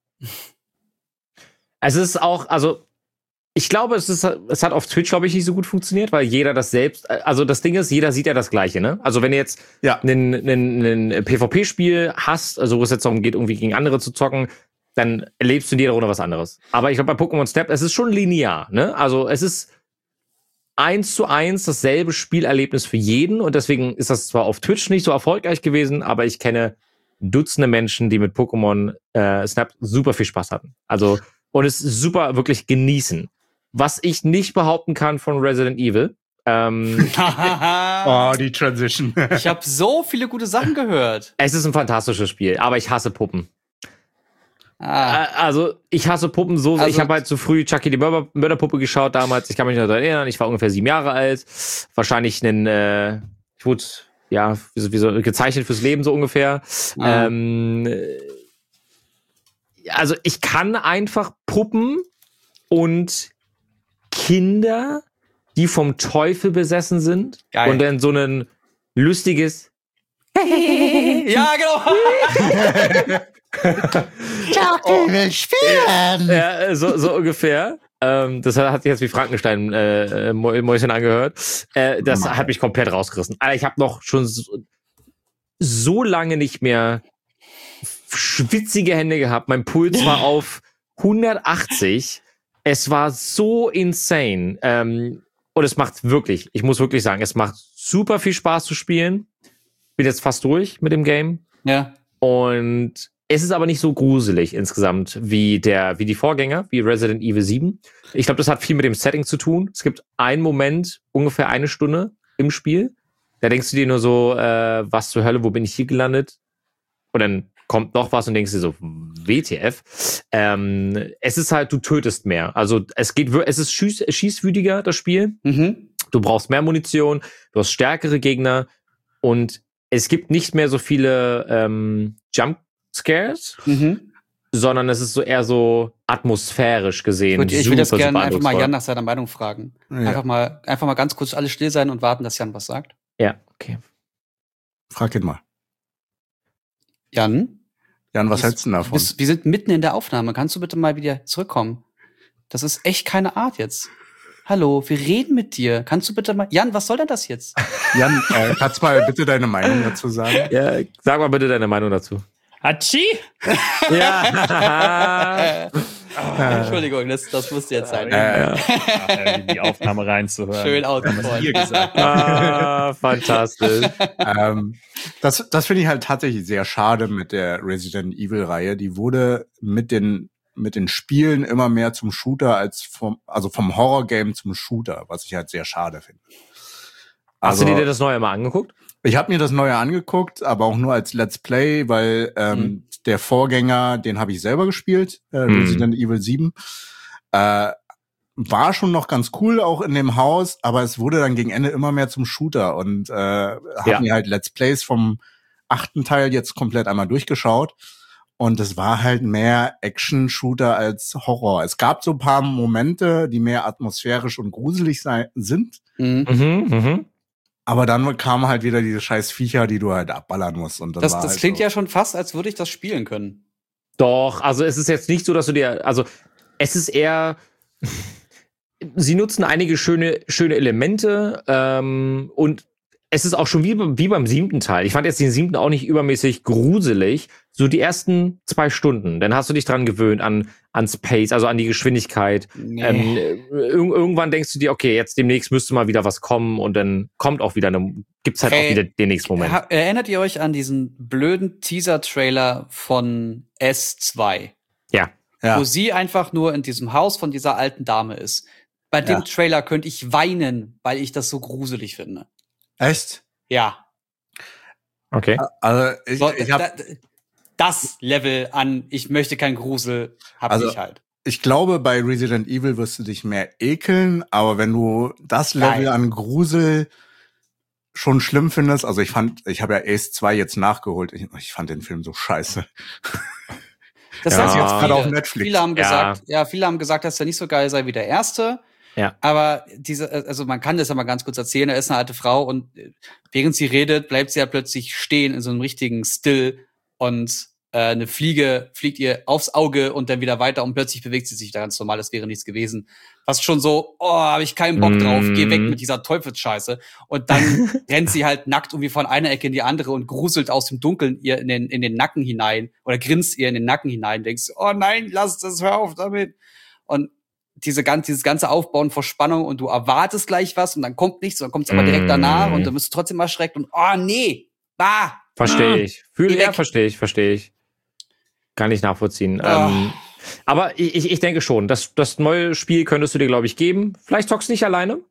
Es ist auch, also ich glaube, es hat auf Twitch, glaube ich, nicht so gut funktioniert, weil jeder das selbst, also das Ding ist, jeder sieht ja das Gleiche, ne? Also wenn du jetzt ein PvP-Spiel hast, also wo es jetzt darum geht, irgendwie gegen andere zu zocken, dann erlebst du in jeder Runde was anderes. Aber ich glaube, bei Pokémon Snap, es ist schon linear, ne? Also es ist 1:1 dasselbe Spielerlebnis für jeden und deswegen ist das zwar auf Twitch nicht so erfolgreich gewesen, aber ich kenne Dutzende Menschen, die mit Pokémon Snap super viel Spaß hatten. Also, und es super wirklich genießen. Was ich nicht behaupten kann von Resident Evil. Die Transition. Ich habe so viele gute Sachen gehört. Es ist ein fantastisches Spiel, aber ich hasse Puppen. Also, ich hasse Puppen so. Also, ich habe halt zu früh Chucky die Mörderpuppe geschaut damals. Ich kann mich noch daran erinnern. Ich war ungefähr 7 Jahre alt. Wahrscheinlich ich wurde, ja, wie so gezeichnet fürs Leben so ungefähr. Also, ich kann einfach Puppen und Kinder, die vom Teufel besessen sind. Geil. Und dann so ein lustiges Ja, genau. will spielen. Ja, so ungefähr. Das hat sich jetzt wie Frankenstein Mäuschen angehört. Das hat mich komplett rausgerissen. Alter, ich habe noch schon so lange nicht mehr schwitzige Hände gehabt. Mein Puls war auf 180. Es war so insane. Und es macht wirklich, ich muss wirklich sagen, es macht super viel Spaß zu spielen. Bin jetzt fast durch mit dem Game. Ja. Und es ist aber nicht so gruselig insgesamt wie die Vorgänger, wie Resident Evil 7. Ich glaube, das hat viel mit dem Setting zu tun. Es gibt einen Moment, ungefähr 1 Stunde im Spiel. Da denkst du dir nur so, was zur Hölle, wo bin ich hier gelandet? Und dann kommt noch was und denkst dir so, WTF. Es ist halt, du tötest mehr. Also es ist schießwütiger, das Spiel. Mhm. Du brauchst mehr Munition, du hast stärkere Gegner und es gibt nicht mehr so viele Jumpscares, sondern es ist so eher so atmosphärisch gesehen. Ich will das gerne einfach mal Jan nach seiner Meinung fragen. Ja. Einfach mal ganz kurz alle still sein und warten, dass Jan was sagt. Ja, okay. Frag ihn mal. Jan, Was hältst du denn davon? wir sind mitten in der Aufnahme. Kannst du bitte mal wieder zurückkommen? Das ist echt keine Art jetzt. Hallo, wir reden mit dir. Kannst du bitte mal... Jan, was soll denn das jetzt? Jan, kannst du mal bitte deine Meinung dazu sagen? Ja, sag mal bitte deine Meinung dazu. Hatschi? Ja. Entschuldigung, das musste jetzt sein. In die Aufnahme reinzuhören. Schön ausgefallen. Ihr gesagt. Fantastisch. Das finde ich halt tatsächlich sehr schade mit der Resident Evil-Reihe. Die wurde mit den Spielen immer mehr zum Shooter als vom Horror-Game zum Shooter, was ich halt sehr schade finde. Hast du dir das Neue mal angeguckt? Ich habe mir das Neue angeguckt, aber auch nur als Let's Play, weil der Vorgänger, den habe ich selber gespielt, Resident Evil 7. War schon noch ganz cool, auch in dem Haus, aber es wurde dann gegen Ende immer mehr zum Shooter und habe mir halt Let's Plays vom 8. Teil jetzt komplett einmal durchgeschaut. Und es war halt mehr Action-Shooter als Horror. Es gab so ein paar Momente, die mehr atmosphärisch und gruselig sind. Aber dann kamen halt wieder diese scheiß Viecher, die du halt abballern musst. Und das halt klingt so. ja schon fast, als würde ich das spielen können. Doch, also es ist jetzt nicht so, dass du dir, also es ist eher, sie nutzen einige schöne Elemente und es ist auch schon wie beim 7. Teil. Ich fand jetzt den 7. auch nicht übermäßig gruselig. So die ersten 2 Stunden. Dann hast du dich dran gewöhnt ans Pace, also an die Geschwindigkeit. Nee. Irgendwann denkst du dir, okay, jetzt demnächst müsste mal wieder was kommen und dann kommt auch wieder gibt's halt auch wieder den nächsten Moment. Erinnert ihr euch an diesen blöden Teaser-Trailer von S2? Ja. Wo sie einfach nur in diesem Haus von dieser alten Dame ist. Bei dem Trailer könnte ich weinen, weil ich das so gruselig finde. Echt? Ja. Okay. Also ich hab, das Level an ich möchte kein Grusel hab ich halt. Ich glaube, bei Resident Evil wirst du dich mehr ekeln, aber wenn du das Level an Grusel schon schlimm findest, also ich habe ja Ace 2 jetzt nachgeholt, ich fand den Film so scheiße. Das heißt jetzt gerade auf Netflix. Viele haben gesagt, dass der nicht so geil sei wie der erste. Ja. Aber also man kann das ja mal ganz kurz erzählen, da ist eine alte Frau und während sie redet, bleibt sie ja plötzlich stehen in so einem richtigen Still und eine Fliege fliegt ihr aufs Auge und dann wieder weiter und plötzlich bewegt sie sich da ganz normal, das wäre nichts gewesen. Fast schon so, habe ich keinen Bock drauf, geh weg mit dieser Teufelsscheiße. Und dann rennt sie halt nackt irgendwie von einer Ecke in die andere und gruselt aus dem Dunkeln ihr in den Nacken hinein oder grinst ihr in den Nacken hinein. Denkst, oh nein, lass das, hör auf damit. Und dieses ganze Aufbauen vor Spannung und du erwartest gleich was und dann kommt nichts und dann kommt es aber direkt danach und dann bist du trotzdem erschreckt und oh nee, bah. Verstehe ich. Verstehe ich. Kann ich nachvollziehen. Aber ich denke schon, das neue Spiel könntest du dir, glaube ich, geben. Vielleicht zockst du nicht alleine.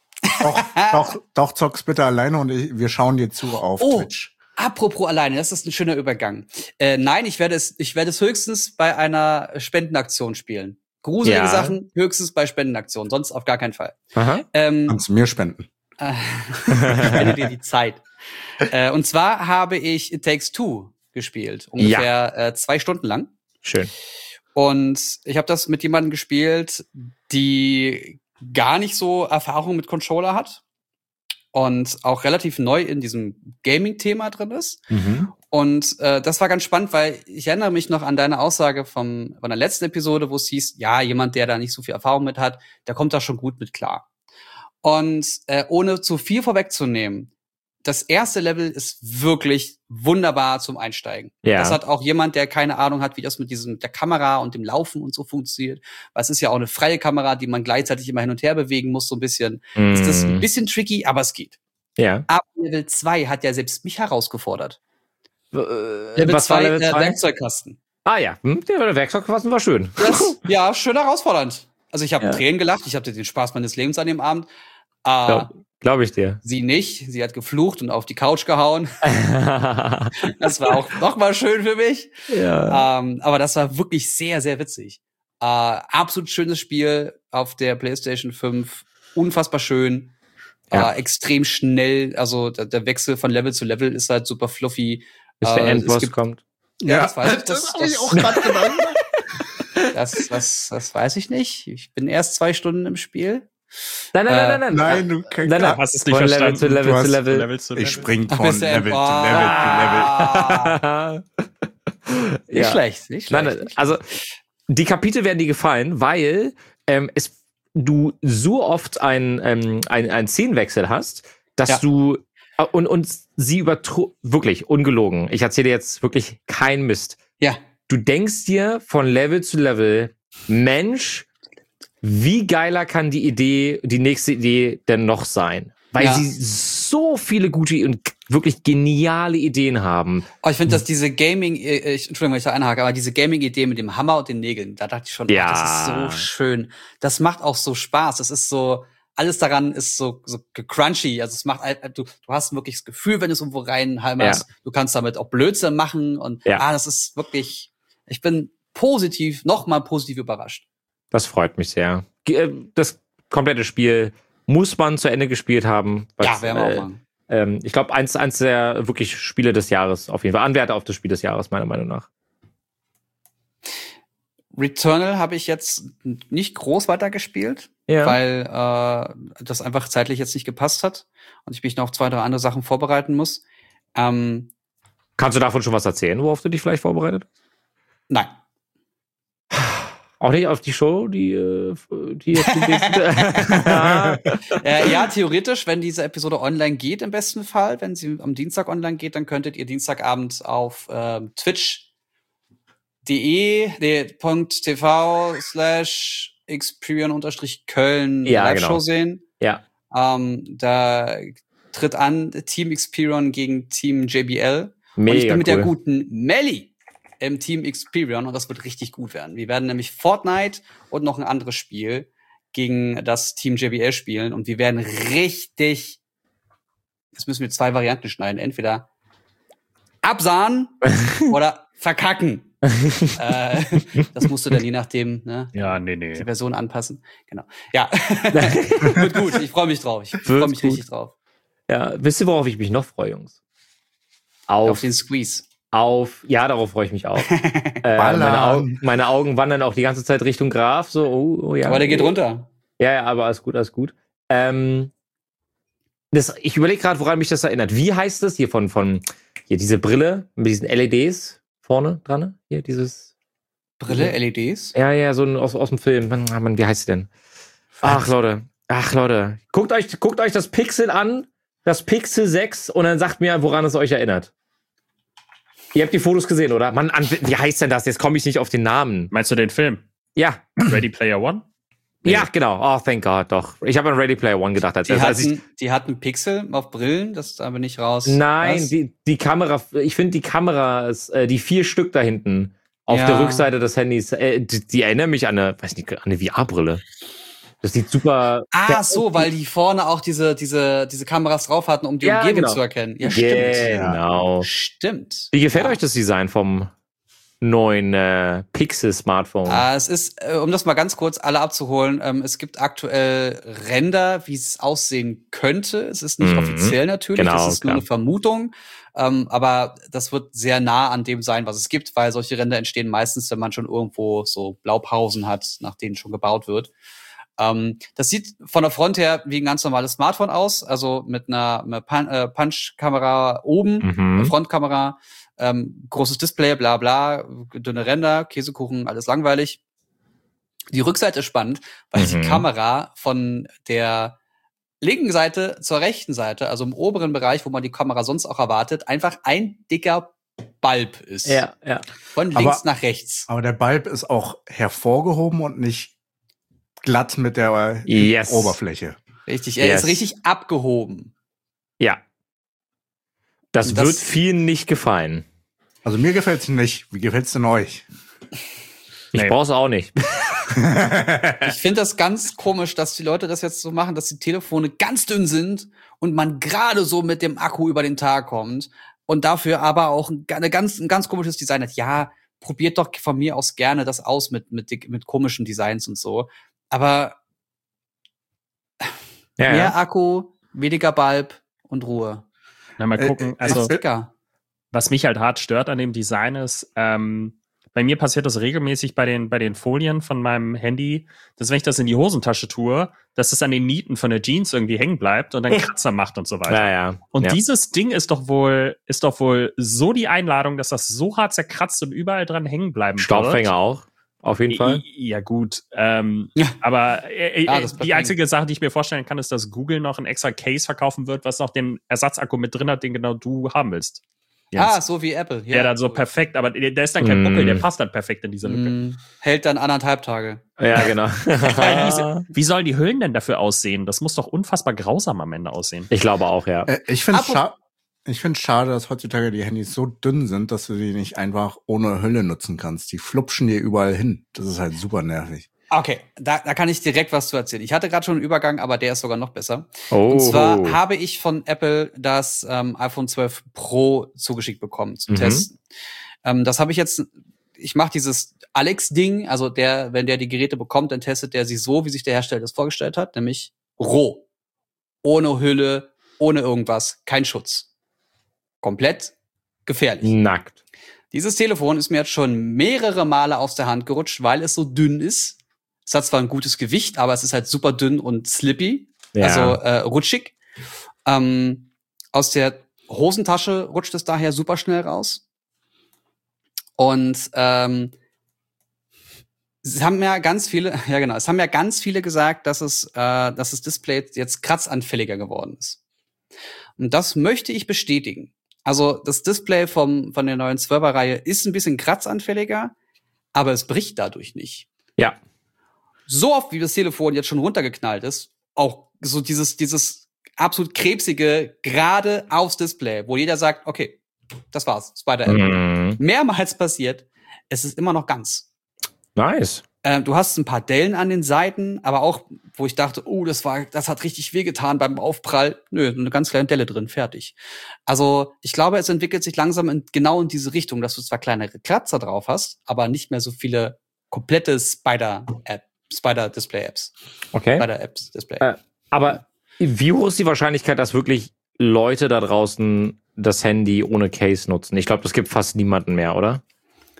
Doch, zockst bitte alleine und wir schauen dir zu auf Twitch. Apropos alleine, das ist ein schöner Übergang. Nein, ich werde es höchstens bei einer Spendenaktion spielen. Gruselige Sachen höchstens bei Spendenaktionen, sonst auf gar keinen Fall. Kannst du mir spenden? Ich spende dir die Zeit. Und zwar habe ich It Takes Two gespielt, ungefähr 2 Stunden lang. Schön. Und ich habe das mit jemandem gespielt, die gar nicht so Erfahrung mit Controller hat und auch relativ neu in diesem Gaming-Thema drin ist. Und das war ganz spannend, weil ich erinnere mich noch an deine Aussage von der letzten Episode, wo es hieß, ja, jemand, der da nicht so viel Erfahrung mit hat, der kommt da schon gut mit klar. Und ohne zu viel vorwegzunehmen, das erste Level ist wirklich wunderbar zum Einsteigen. Ja. Das hat auch jemand, der keine Ahnung hat, wie das mit der Kamera und dem Laufen und so funktioniert. Weil es ist ja auch eine freie Kamera, die man gleichzeitig immer hin und her bewegen muss, so ein bisschen. Ist das ein bisschen tricky, aber es geht. Ja. Aber Level 2 hat ja selbst mich herausgefordert. Level 2, Werkzeugkasten. Ah ja, der Werkzeugkasten war schön. Ja, schön herausfordernd. Also ich habe Tränen gelacht, ich hatte den Spaß meines Lebens an dem Abend. Glaube ich dir. Sie nicht. Sie hat geflucht und auf die Couch gehauen. Das war auch noch mal schön für mich. Ja. Aber das war wirklich sehr, sehr witzig. Absolut schönes Spiel auf der PlayStation 5. Unfassbar schön. Extrem schnell. Also der Wechsel von Level zu Level ist halt super fluffy. Bis der Endboss kommt. Ja, das weiß ich. Das habe ich auch gerade gedacht. Das weiß ich nicht. Ich bin erst 2 Stunden im Spiel. Nein. Nein, du hast es nicht von verstanden. Level zu Level. Ich spring von Level zu Level. Nicht schlecht. Nein, also die Kapitel werden dir gefallen, weil du so oft einen Szenenwechsel hast, dass du und sie wirklich ungelogen. Ich erzähle dir jetzt wirklich keinen Mist. Ja. Du denkst dir von Level zu Level, Mensch, wie geiler kann die nächste Idee denn noch sein? Weil sie so viele gute und wirklich geniale Ideen haben. Oh, ich finde, dass diese Entschuldigung, wenn ich da einhake, aber diese Gaming-Idee mit dem Hammer und den Nägeln, da dachte ich schon, das ist so schön. Das macht auch so Spaß. Das ist so, alles daran ist so crunchy. Also es macht, du hast wirklich das Gefühl, wenn du es irgendwo reinhalmerst, du kannst damit auch Blödsinn machen und das ist wirklich, ich bin nochmal positiv überrascht. Das freut mich sehr. Das komplette Spiel muss man zu Ende gespielt haben. Werden wir auch machen. Ich glaube, eins der wirklich Spiele des Jahres, auf jeden Fall. Anwärter auf das Spiel des Jahres, meiner Meinung nach. Returnal habe ich jetzt nicht groß weitergespielt, weil das einfach zeitlich jetzt nicht gepasst hat und ich mich noch auf 2, 3 andere Sachen vorbereiten muss. Kannst du davon schon was erzählen, worauf du dich vielleicht vorbereitet hast? Nein. Auch nicht auf die Show, die jetzt ja, theoretisch, wenn diese Episode online geht, im besten Fall, wenn sie am Dienstag online geht, dann könntet ihr Dienstagabend auf twitch.tv/Xperion_Köln Live-Show sehen. Ja. Da tritt an Team Xperion gegen Team JBL. Mega und ich bin mit der cool. guten Melli im Team Xperion und das wird richtig gut werden. Wir werden nämlich Fortnite und noch ein anderes Spiel gegen das Team JBL spielen und wir werden richtig, jetzt müssen wir 2 Varianten schneiden, entweder absahnen oder verkacken. Das musst du dann je nachdem die Version anpassen. Genau. Ja, wird gut. Ich freue mich drauf. Ich freue mich richtig drauf. Ja, wisst ihr, worauf ich mich noch freue, Jungs? Auf den Squeeze. Darauf freue ich mich auch. meine Augen wandern auch die ganze Zeit Richtung Graf. So, Aber der geht runter. Ja, aber alles gut, alles gut. Ich überlege gerade, woran mich das erinnert. Wie heißt das hier von hier diese Brille mit diesen LEDs vorne dran? Ne? Hier dieses Brille, LEDs? Ja, so aus dem Film. Mann, wie heißt sie denn? Ach Leute. Guckt euch das Pixel an, das Pixel 6 und dann sagt mir, woran es euch erinnert. Ihr habt die Fotos gesehen, oder? Mann, wie heißt denn das? Jetzt komme ich nicht auf den Namen. Meinst du den Film? Ja. Ready Player One? Nee. Ja, genau. Oh, thank God, doch. Ich habe an Ready Player One gedacht. Die hatten Pixel auf Brillen, das ist aber nicht raus. Nein, die Kamera, ich finde die Kameras, die 4 Stück da hinten auf der Rückseite des Handys, die erinnern mich an eine VR-Brille. Das sieht super... so, weil die vorne auch diese Kameras drauf hatten, um die Umgebung zu erkennen. Ja, stimmt. Genau. Stimmt. Wie gefällt euch das Design vom neuen Pixel-Smartphone? Es ist, um das mal ganz kurz alle abzuholen, es gibt aktuell Render, wie es aussehen könnte. Es ist nicht offiziell natürlich, das ist nur eine Vermutung. Aber das wird sehr nah an dem sein, was es gibt, weil solche Render entstehen meistens, wenn man schon irgendwo so Blaupausen hat, nach denen schon gebaut wird. Das sieht von der Front her wie ein ganz normales Smartphone aus, also mit einer Punch-Kamera oben, eine Frontkamera, großes Display, bla bla, dünne Ränder, Käsekuchen, alles langweilig. Die Rückseite ist spannend, weil die Kamera von der linken Seite zur rechten Seite, also im oberen Bereich, wo man die Kamera sonst auch erwartet, einfach ein dicker Bulb ist. Ja. Von links nach rechts. Aber der Bulb ist auch hervorgehoben und nicht glatt mit der Oberfläche. Richtig, er ist richtig abgehoben. Ja. Das wird vielen nicht gefallen. Also mir gefällt's nicht. Wie gefällt's denn euch? Ich brauch's auch nicht. Ich finde das ganz komisch, dass die Leute das jetzt so machen, dass die Telefone ganz dünn sind und man gerade so mit dem Akku über den Tag kommt und dafür aber auch ein ganz komisches Design hat. Ja, probiert doch von mir aus gerne das aus mit komischen Designs und so. Aber mehr Akku, weniger Bulb und Ruhe. Na, mal gucken. Also, was mich halt hart stört an dem Design ist, bei mir passiert das regelmäßig bei den Folien von meinem Handy, dass wenn ich das in die Hosentasche tue, dass es an den Nieten von der Jeans irgendwie hängen bleibt und dann Kratzer macht und so weiter. Ja. Und dieses Ding ist doch wohl so die Einladung, dass das so hart zerkratzt und überall dran hängen bleiben wird. Staubfänger auch. Auf jeden Fall. Ja, gut. Aber die einzige Sache, die ich mir vorstellen kann, ist, dass Google noch ein extra Case verkaufen wird, was noch den Ersatzakku mit drin hat, den genau du haben willst. Jens. So wie Apple. Ja, dann so perfekt, aber da ist dann kein Buckel, der passt dann perfekt in diese Lücke. Hält dann 1,5 Tage. Ja, genau. Wie sollen die Hüllen denn dafür aussehen? Das muss doch unfassbar grausam am Ende aussehen. Ich glaube auch, ja. Ich finde es schade, dass heutzutage die Handys so dünn sind, dass du die nicht einfach ohne Hülle nutzen kannst. Die flupschen dir überall hin. Das ist halt super nervig. Okay, da kann ich direkt was zu erzählen. Ich hatte gerade schon einen Übergang, aber der ist sogar noch besser. Und zwar habe ich von Apple das iPhone 12 Pro zugeschickt bekommen zum Testen. Das habe ich jetzt, ich mache dieses Alex-Ding, also wenn der die Geräte bekommt, dann testet der sie so, wie sich der Hersteller das vorgestellt hat, nämlich roh. Ohne Hülle, ohne irgendwas, kein Schutz. Komplett gefährlich. Nackt. Dieses Telefon ist mir jetzt schon mehrere Male aus der Hand gerutscht, weil es so dünn ist. Es hat zwar ein gutes Gewicht, aber es ist halt super dünn und slippy, also rutschig. Aus der Hosentasche rutscht es daher super schnell raus. Und es haben ja ganz viele gesagt, dass das Display jetzt kratzanfälliger geworden ist. Und das möchte ich bestätigen. Also das Display von der neuen 12er-Reihe ist ein bisschen kratzanfälliger, aber es bricht dadurch nicht. Ja. So oft, wie das Telefon jetzt schon runtergeknallt ist, auch so dieses absolut krebsige, gerade aufs Display, wo jeder sagt, okay, das war's, Spider-App. Mehrmals passiert, es ist immer noch ganz. Nice. Du hast ein paar Dellen an den Seiten, aber auch, wo ich dachte, das hat richtig wehgetan beim Aufprall. Nö, eine ganz kleine Delle drin, fertig. Also, ich glaube, es entwickelt sich langsam genau in diese Richtung, dass du zwar kleinere Kratzer drauf hast, aber nicht mehr so viele komplette Spider-Display-Apps. Okay. Spider-Apps-Display. Aber wie hoch ist die Wahrscheinlichkeit, dass wirklich Leute da draußen das Handy ohne Case nutzen? Ich glaube, das gibt fast niemanden mehr, oder?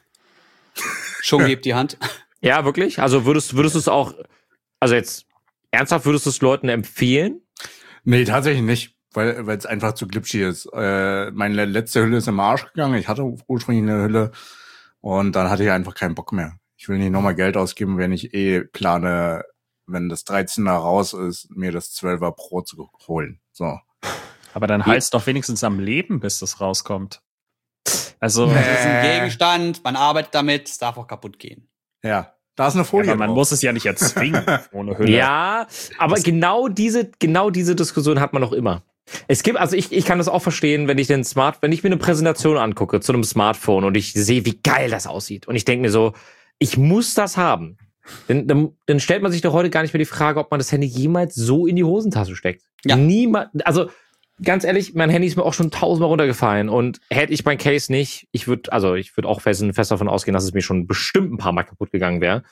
Schon hebt die Hand. Ja, wirklich? Also würdest du es auch, also jetzt Ernsthaft, würdest du es Leuten empfehlen? Nee, tatsächlich nicht, weil es einfach zu glitschig ist. Meine letzte Hülle ist im Arsch gegangen. Ich hatte ursprünglich eine Hülle und dann hatte ich einfach keinen Bock mehr. Ich will nicht nochmal Geld ausgeben, wenn ich plane, wenn das 13er raus ist, mir das 12er Pro zu holen. So. Aber dann halt's doch wenigstens am Leben, bis das rauskommt. Also, Das ist ein Gegenstand, man arbeitet damit, es darf auch kaputt gehen. Ja, da ist eine Folie. aber man drauf. muss es ja nicht erzwingen ohne Hülle. Ja, aber genau diese Diskussion hat man noch immer. Es gibt, also ich kann das auch verstehen, wenn ich mir eine Präsentation angucke zu einem Smartphone und ich sehe, wie geil das aussieht. Und ich denke mir so, ich muss das haben. Dann stellt man sich doch heute gar nicht mehr die Frage, ob man das Handy jemals so in die Hosentasche steckt. Ja. Niemand, also ganz ehrlich, mein Handy ist mir auch schon 1000-mal runtergefallen und hätte ich mein Case nicht, ich würde auch fest davon ausgehen, dass es mir schon bestimmt ein paar Mal kaputt gegangen wäre.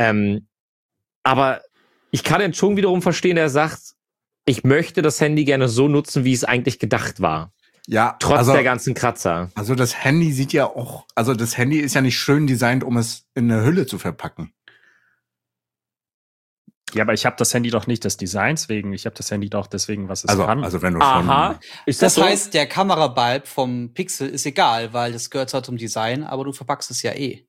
Aber ich kann den schon wiederum verstehen, der sagt, ich möchte das Handy gerne so nutzen, wie es eigentlich gedacht war. Ja, Trotz der ganzen Kratzer. Also das Handy sieht ja auch, also das Handy ist ja nicht schön designt, um es in eine Hülle zu verpacken. Ja, aber ich habe das Handy doch nicht des Designs wegen. Ich habe das Handy doch deswegen, was es Also, kann. also wenn du Aha. Ist Das so? heißt, der Kamerabulb vom Pixel ist egal, weil das gehört zwar zum Design, aber du verpackst es ja eh.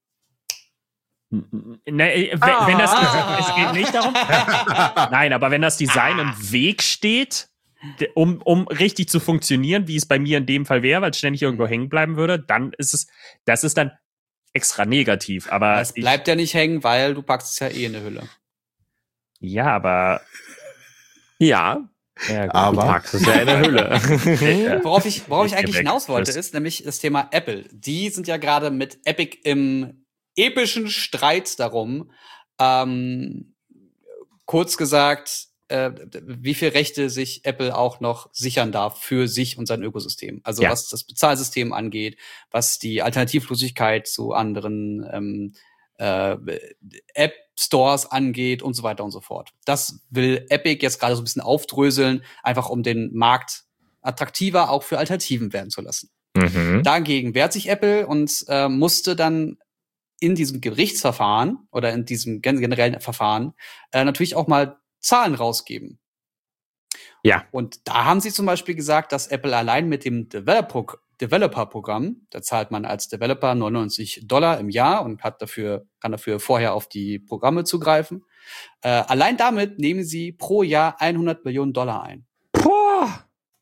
Nee, wenn das, es geht nicht darum. Nein, aber wenn das Design im Weg steht, um richtig zu funktionieren, wie es bei mir in dem Fall wäre, weil es ständig irgendwo hängen bleiben würde, dann das ist dann extra negativ. Aber Es bleibt ja nicht hängen, weil du packst es ja eh in eine Hülle. ja, aber Ja. Ja, gut, Aber- du packst es ja in der Hülle. Worauf ich eigentlich weg, hinaus wollte, Chris. ist nämlich das Thema Apple. Die sind ja gerade mit Epic im epischen Streit darum, kurz gesagt, wie viel Rechte sich Apple auch noch sichern darf für sich und sein Ökosystem. Also Ja. was das Bezahlsystem angeht, was die Alternativlosigkeit zu anderen App-Stores angeht und so weiter und so fort. Das will Epic jetzt gerade so ein bisschen aufdröseln, einfach um den Markt attraktiver auch für Alternativen werden zu lassen. Mhm. Dagegen wehrt sich Apple und musste dann in diesem Gerichtsverfahren oder in diesem generellen Verfahren natürlich auch mal Zahlen rausgeben. Ja. Und da haben sie zum Beispiel gesagt, dass Apple allein mit dem Developer-Programm, da zahlt man als Developer $99 im Jahr und kann dafür vorher auf die Programme zugreifen. Allein damit nehmen sie pro Jahr $100 Millionen ein. Boah.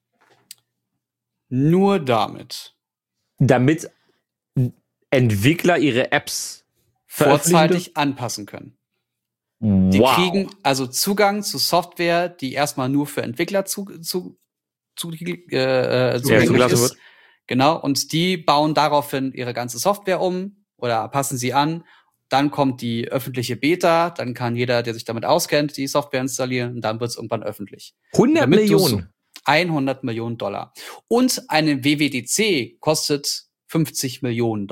Nur damit. Damit Entwickler ihre Apps veröffentlichen Vorzeitig anpassen können. dürfen? Die Wow. kriegen also Zugang zu Software, die erstmal nur für Entwickler zugänglich zugelassen ist. wird. Genau, und die bauen daraufhin ihre ganze Software um oder passen sie an. Dann kommt die öffentliche Beta, dann kann jeder, der sich damit auskennt, die Software installieren und dann wird es irgendwann öffentlich. 100 Damit du Millionen. $100 Millionen. Und eine WWDC kostet $50 Millionen.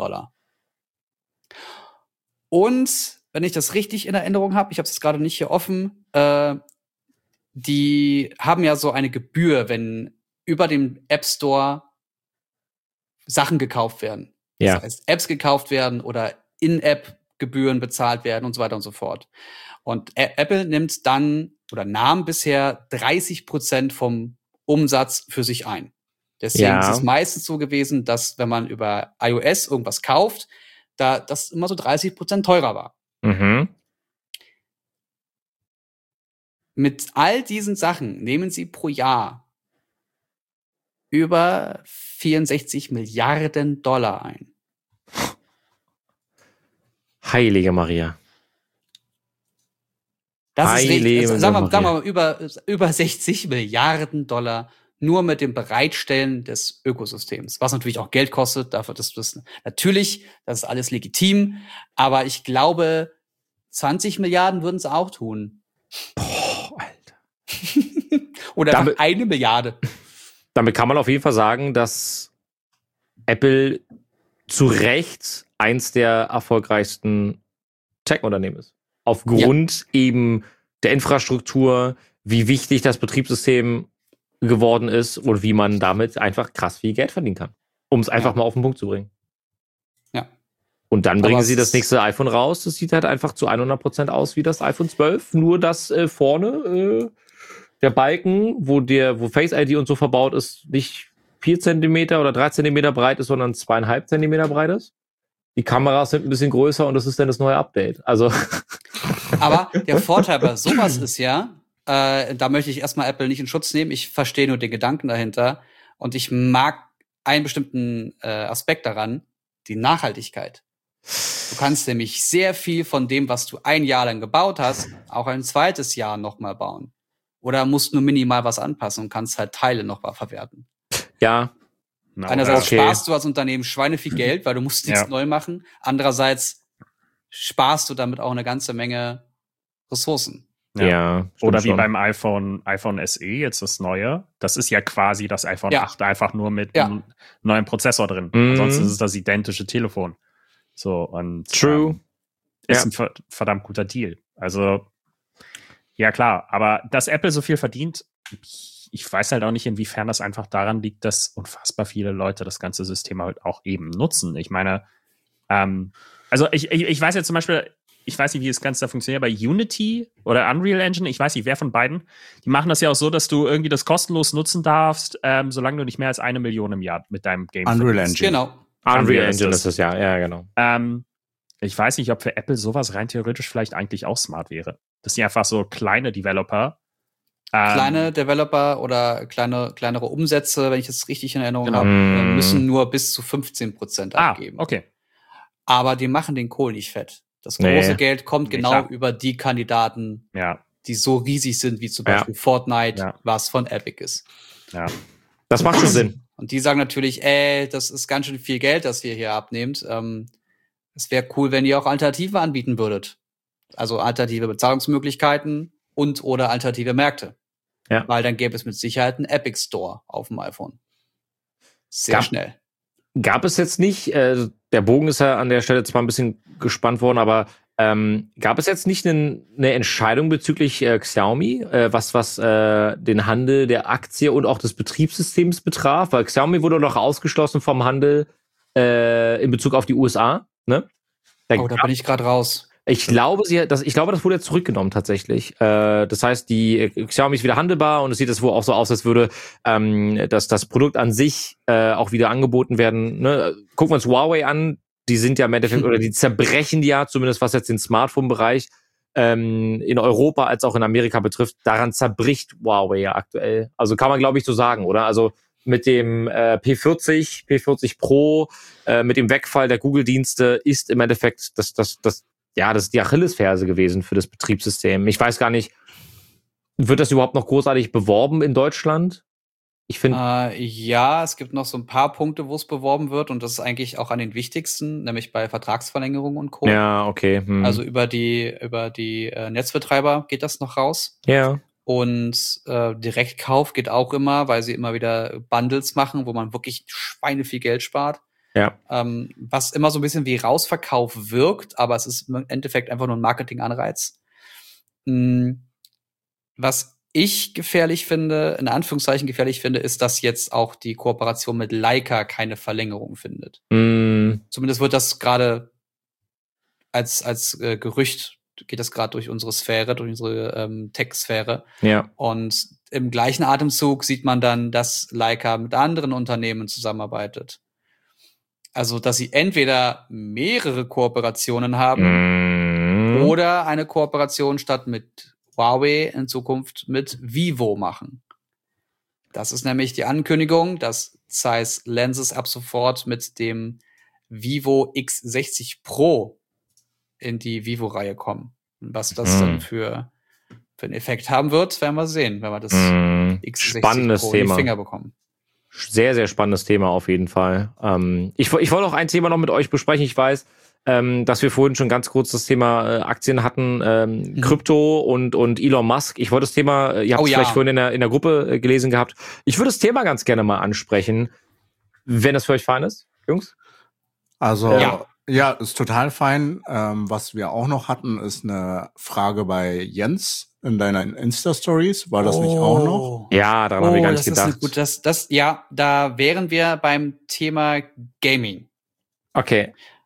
Und wenn ich das richtig in Erinnerung habe, ich habe es gerade nicht hier offen, die haben ja so eine Gebühr, wenn über dem App Store Sachen gekauft werden. Ja. Das heißt, Apps gekauft werden oder In-App-Gebühren bezahlt werden und so weiter und so fort. Und Apple nimmt dann oder nahm bisher 30% vom Umsatz für sich ein. Deswegen Ja. ist es meistens so gewesen, dass wenn man über iOS irgendwas kauft, da das immer so 30% teurer war. Mhm. Mit all diesen Sachen nehmen sie pro Jahr über $64 Milliarden ein. Heilige Maria. Das ist Heilige richtig. Sagen wir Maria. mal über $60 Milliarden nur mit dem Bereitstellen des Ökosystems, was natürlich auch Geld kostet. Dafür, das ist alles legitim. Aber ich glaube, 20 Milliarden würden es auch tun. Boah, Alter. Oder einfach Damit- 1 Milliarde. Damit kann man auf jeden Fall sagen, dass Apple zu Recht eins der erfolgreichsten Tech-Unternehmen ist. Aufgrund eben der Infrastruktur, wie wichtig das Betriebssystem geworden ist und wie man damit einfach krass viel Geld verdienen kann. Um es einfach mal auf den Punkt zu bringen. Ja. Und dann bringen Aber sie es das ist- nächste iPhone raus. Das sieht halt einfach zu 100% aus wie das iPhone 12. Nur, dass vorne der Balken, wo Face ID und so verbaut ist, nicht 4 Zentimeter oder 3 Zentimeter breit ist, sondern 2,5 Zentimeter breit ist. Die Kameras sind ein bisschen größer und das ist dann das neue Update. Also, Aber der Vorteil bei sowas ist ja, da möchte ich erstmal Apple nicht in Schutz nehmen. Ich verstehe nur den Gedanken dahinter. Und ich mag einen bestimmten Aspekt daran, die Nachhaltigkeit. Du kannst nämlich sehr viel von dem, was du ein Jahr lang gebaut hast, auch ein zweites Jahr nochmal bauen. Oder musst nur minimal was anpassen und kannst halt Teile nochmal verwerten. ja, Na, Einerseits okay. sparst du als Unternehmen Schweine viel Geld, weil du musst nichts Ja. neu machen. Andererseits sparst du damit auch eine ganze Menge Ressourcen. ja. Oder stimmt wie schon. beim iPhone SE, jetzt das neue. Das ist ja quasi das iPhone Ja. 8, einfach nur mit Ja. einem neuen Prozessor drin. Mhm. Ansonsten ist es das identische Telefon. So, und True. ist Ja. ein verdammt guter Deal. Also, ja klar, aber dass Apple so viel verdient, ich weiß halt auch nicht, inwiefern das einfach daran liegt, dass unfassbar viele Leute das ganze System halt auch eben nutzen. Ich meine, also ich weiß jetzt zum Beispiel, ich weiß nicht, wie das Ganze da funktioniert, bei Unity oder Unreal Engine, ich weiß nicht, wer von beiden, die machen das ja auch so, dass du irgendwie das kostenlos nutzen darfst, solange du nicht mehr als 1 Million im Jahr mit deinem Game Unreal verdienst. Engine. Genau. Unreal Unreal ist Engine das. ist es, ja, genau. Ich weiß nicht, ob für Apple sowas rein theoretisch vielleicht eigentlich auch smart wäre. Das sind einfach so kleine Developer. Kleine Developer oder kleinere Umsätze, wenn ich das richtig in Erinnerung Genau. habe, Mm. müssen nur bis zu 15% abgeben. Okay. Aber die machen den Kohl nicht fett. Das Nee. große Geld kommt Nee, genau klar. über die Kandidaten, Ja, die so riesig sind, wie zum Ja. Beispiel Fortnite, Ja. was von Epic ist. ja. Das macht schon Sinn. Und die sagen natürlich, das ist ganz schön viel Geld, das ihr hier abnehmt. Es wäre cool, wenn ihr auch Alternativen anbieten würdet. Also alternative Bezahlungsmöglichkeiten und oder alternative Märkte. Ja. Weil dann gäbe es mit Sicherheit einen Epic Store auf dem iPhone. Sehr schnell. Gab es jetzt nicht, der Bogen ist ja an der Stelle zwar ein bisschen gespannt worden, aber gab es jetzt nicht eine Entscheidung bezüglich Xiaomi, was den Handel der Aktie und auch des Betriebssystems betraf? Weil Xiaomi wurde doch ausgeschlossen vom Handel in Bezug auf die USA, ne? Da bin ich gerade raus. Ich glaube, das wurde jetzt zurückgenommen tatsächlich. Das heißt, die Xiaomi ist wieder handelbar und es sieht jetzt wohl auch so aus, als würde das Produkt an sich auch wieder angeboten werden. Ne? Gucken wir uns Huawei an. Die sind ja im Endeffekt, oder die zerbrechen ja, zumindest was jetzt den Smartphone-Bereich in Europa als auch in Amerika betrifft. Daran zerbricht Huawei ja aktuell. Also kann man, glaube ich, so sagen, oder? Also mit dem P40 Pro, mit dem Wegfall der Google-Dienste ist im Endeffekt das ist die Achillesferse gewesen für das Betriebssystem. Ich weiß gar nicht, wird das überhaupt noch großartig beworben in Deutschland? Ich finde, Ja, es gibt noch so ein paar Punkte, wo es beworben wird und das ist eigentlich auch an den wichtigsten, nämlich bei Vertragsverlängerung und Co. ja, okay. Also über die Netzbetreiber geht das noch raus. ja. Und Direktkauf geht auch immer, weil sie immer wieder Bundles machen, wo man wirklich Schweine viel Geld spart. Ja. Was immer so ein bisschen wie Rausverkauf wirkt, aber es ist im Endeffekt einfach nur ein Marketinganreiz. Was ich gefährlich finde, in Anführungszeichen gefährlich finde, ist, dass jetzt auch die Kooperation mit Leica keine Verlängerung findet. Zumindest wird das gerade als Gerücht, geht das gerade durch unsere Sphäre, durch unsere Tech-Sphäre. Ja. Und im gleichen Atemzug sieht man dann, dass Leica mit anderen Unternehmen zusammenarbeitet. Also, dass sie entweder mehrere Kooperationen haben oder eine Kooperation statt mit Huawei in Zukunft mit Vivo machen. Das ist nämlich die Ankündigung, dass Zeiss Lenses ab sofort mit dem Vivo X60 Pro in die Vivo-Reihe kommen. Und was das dann für einen Effekt haben wird, werden wir sehen, wenn wir das X60 Spannendes Pro Thema. in die Finger bekommen. Sehr, sehr spannendes Thema auf jeden Fall. Ich wollte auch ein Thema noch mit euch besprechen. Ich weiß, dass wir vorhin schon ganz kurz das Thema Aktien hatten, Krypto und Elon Musk. Ich wollte das Thema, ihr habt es vielleicht vorhin in der Gruppe gelesen gehabt. Ich würde das Thema ganz gerne mal ansprechen, wenn das für euch fein ist, Jungs. Also, ja, ist total fein. Was wir auch noch hatten, ist eine Frage bei Jens in deiner Insta-Stories. War das nicht auch noch? Ja, daran habe ich gar nicht gedacht. Da wären wir beim Thema Gaming. Okay.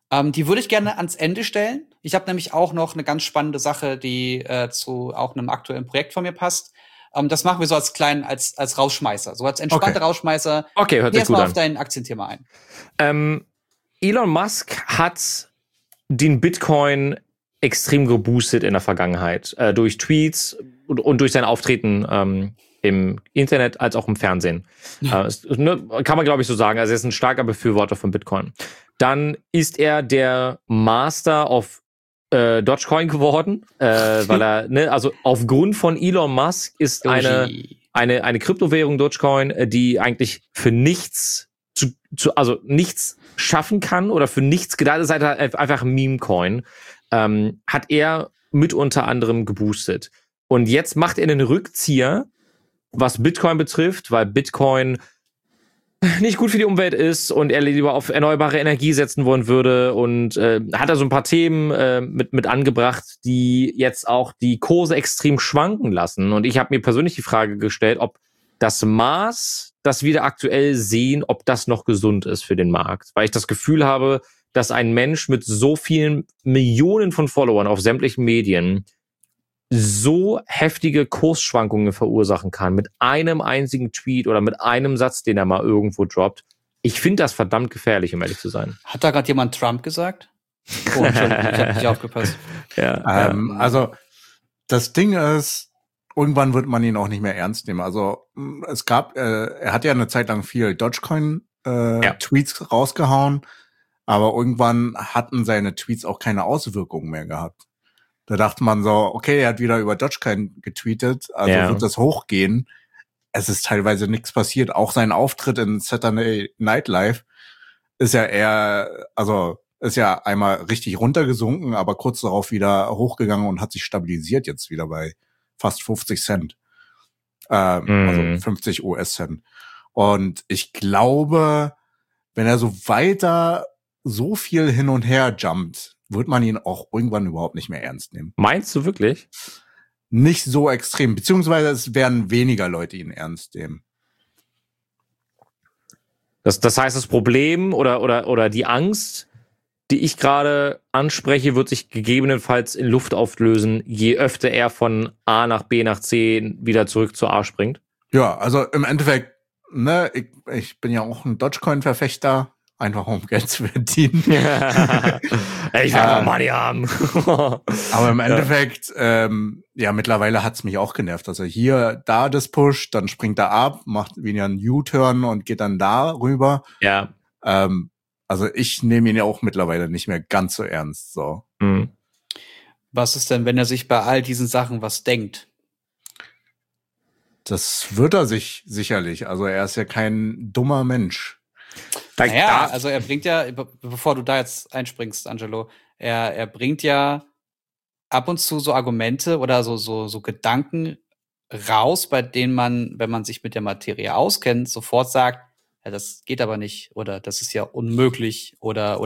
Die würde ich gerne ans Ende stellen. Ich habe nämlich auch noch eine ganz spannende Sache, die zu auch einem aktuellen Projekt von mir passt. Das machen wir so als Rausschmeißer, so als entspannter Rausschmeißer. Okay, hört sich gut mal an. auf dein Aktienthema ein. Elon Musk hat den Bitcoin extrem geboostet in der Vergangenheit. Durch Tweets und durch sein Auftreten im Internet als auch im Fernsehen. Kann man, glaube ich, so sagen. Also er ist ein starker Befürworter von Bitcoin. Dann ist er der Master of Dogecoin geworden, weil er, also aufgrund von Elon Musk ist eine Kryptowährung Dogecoin, die eigentlich für nichts also nichts schaffen kann oder für nichts gedacht ist, halt einfach ein Meme-Coin, hat er mit unter anderem geboostet. Und jetzt macht er einen Rückzieher, was Bitcoin betrifft, weil Bitcoin nicht gut für die Umwelt ist und er lieber auf erneuerbare Energie setzen wollen würde und hat da so ein paar Themen mit angebracht, die jetzt auch die Kurse extrem schwanken lassen. Und ich habe mir persönlich die Frage gestellt, ob das Maß, das wir da aktuell sehen, ob das noch gesund ist für den Markt. Weil ich das Gefühl habe, dass ein Mensch mit so vielen Millionen von Followern auf sämtlichen Medien so heftige Kursschwankungen verursachen kann mit einem einzigen Tweet oder mit einem Satz, den er mal irgendwo droppt. Ich finde das verdammt gefährlich, um ehrlich zu sein. Hat da gerade jemand Trump gesagt? Oh, Entschuldigung, ich habe nicht aufgepasst. Also das Ding ist, irgendwann wird man ihn auch nicht mehr ernst nehmen. Also es gab, er hat ja eine Zeit lang viel Dogecoin-Tweets rausgehauen, aber irgendwann hatten seine Tweets auch keine Auswirkungen mehr gehabt. Da dachte man so, okay, er hat wieder über Dogecoin getweetet, also wird das hochgehen. Es ist teilweise nichts passiert. Auch sein Auftritt in Saturday Night Live ist ja ist ja einmal richtig runtergesunken, aber kurz darauf wieder hochgegangen und hat sich stabilisiert jetzt wieder bei fast 50 Cent. Also 50 US-Cent. Und ich glaube, wenn er so weiter so viel hin und her jumpt, wird man ihn auch irgendwann überhaupt nicht mehr ernst nehmen. Meinst du wirklich? Nicht so extrem, beziehungsweise es werden weniger Leute ihn ernst nehmen. Das heißt, das Problem oder die Angst, die ich gerade anspreche, wird sich gegebenenfalls in Luft auflösen, je öfter er von A nach B nach C wieder zurück zu A springt? Ja, also im Endeffekt, ne, ich bin ja auch ein Dogecoin-Verfechter, einfach um Geld zu verdienen. Ich will einfach Money haben. Aber im Endeffekt, mittlerweile hat's mich auch genervt. Also hier, da das Push, dann springt er ab, macht wieder einen U-Turn und geht dann da rüber. Ja. Also ich nehme ihn ja auch mittlerweile nicht mehr ganz so ernst. So. Mhm. Was ist denn, wenn er sich bei all diesen Sachen was denkt? Das wird er sich sicherlich. Also er ist ja kein dummer Mensch. Naja, also er bringt ja, bevor du da jetzt einspringst, Angelo, er bringt ja ab und zu so Argumente oder so Gedanken raus, bei denen man, wenn man sich mit der Materie auskennt, sofort sagt, ja, das geht aber nicht oder das ist ja unmöglich oder.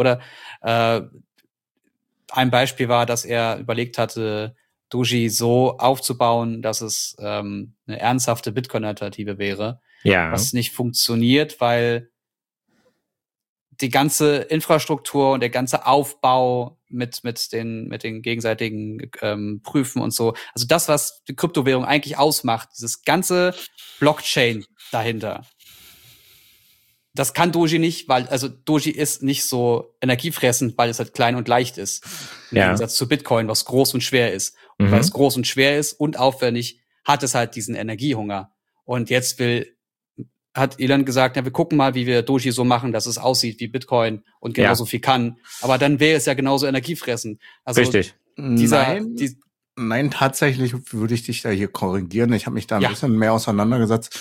Ein Beispiel war, dass er überlegt hatte, Doji so aufzubauen, dass es eine ernsthafte Bitcoin-Alternative wäre. Ja. Was nicht funktioniert, weil die ganze Infrastruktur und der ganze Aufbau mit den gegenseitigen Prüfen und so, also das, was die Kryptowährung eigentlich ausmacht, dieses ganze Blockchain dahinter, das kann Doji nicht, weil, also Doji ist nicht so energiefressend, weil es halt klein und leicht ist. Im Gegensatz zu Bitcoin, was groß und schwer ist. Und weil es groß und schwer ist und aufwendig, hat es halt diesen Energiehunger. Und jetzt hat Elon gesagt, ja, wir gucken mal, wie wir Doji so machen, dass es aussieht wie Bitcoin und genauso viel kann. Aber dann wäre es ja genauso energiefressend. Also richtig. Nein, tatsächlich würde ich dich da hier korrigieren. Ich habe mich da ein bisschen mehr auseinandergesetzt.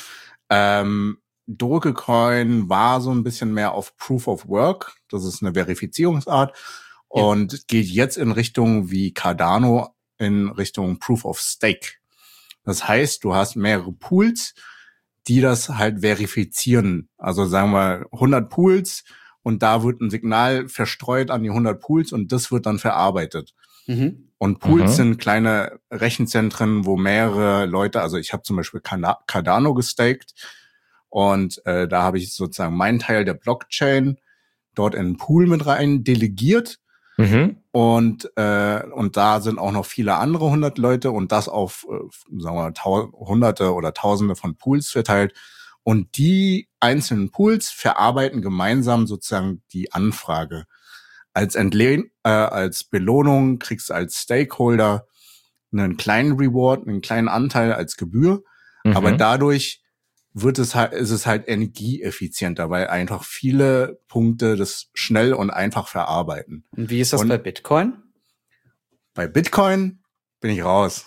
Dogecoin war so ein bisschen mehr auf Proof of Work. Das ist eine Verifizierungsart. Und geht jetzt in Richtung wie Cardano in Richtung Proof of Stake. Das heißt, du hast mehrere Pools, die das halt verifizieren. Also sagen wir 100 Pools und da wird ein Signal verstreut an die 100 Pools und das wird dann verarbeitet. Und Pools sind kleine Rechenzentren, wo mehrere Leute, also ich habe zum Beispiel Cardano gestaked und da habe ich sozusagen meinen Teil der Blockchain, dort in einen Pool mit rein delegiert. Und da sind auch noch viele andere 100 Leute und das auf, sagen wir, Hunderte oder Tausende von Pools verteilt. Und die einzelnen Pools verarbeiten gemeinsam sozusagen die Anfrage. Als Belohnung kriegst du als Stakeholder einen kleinen Reward, einen kleinen Anteil als Gebühr. Aber dadurch ist es halt energieeffizienter, weil einfach viele Punkte das schnell und einfach verarbeiten. Und wie ist das bei Bitcoin? Bei Bitcoin bin ich raus.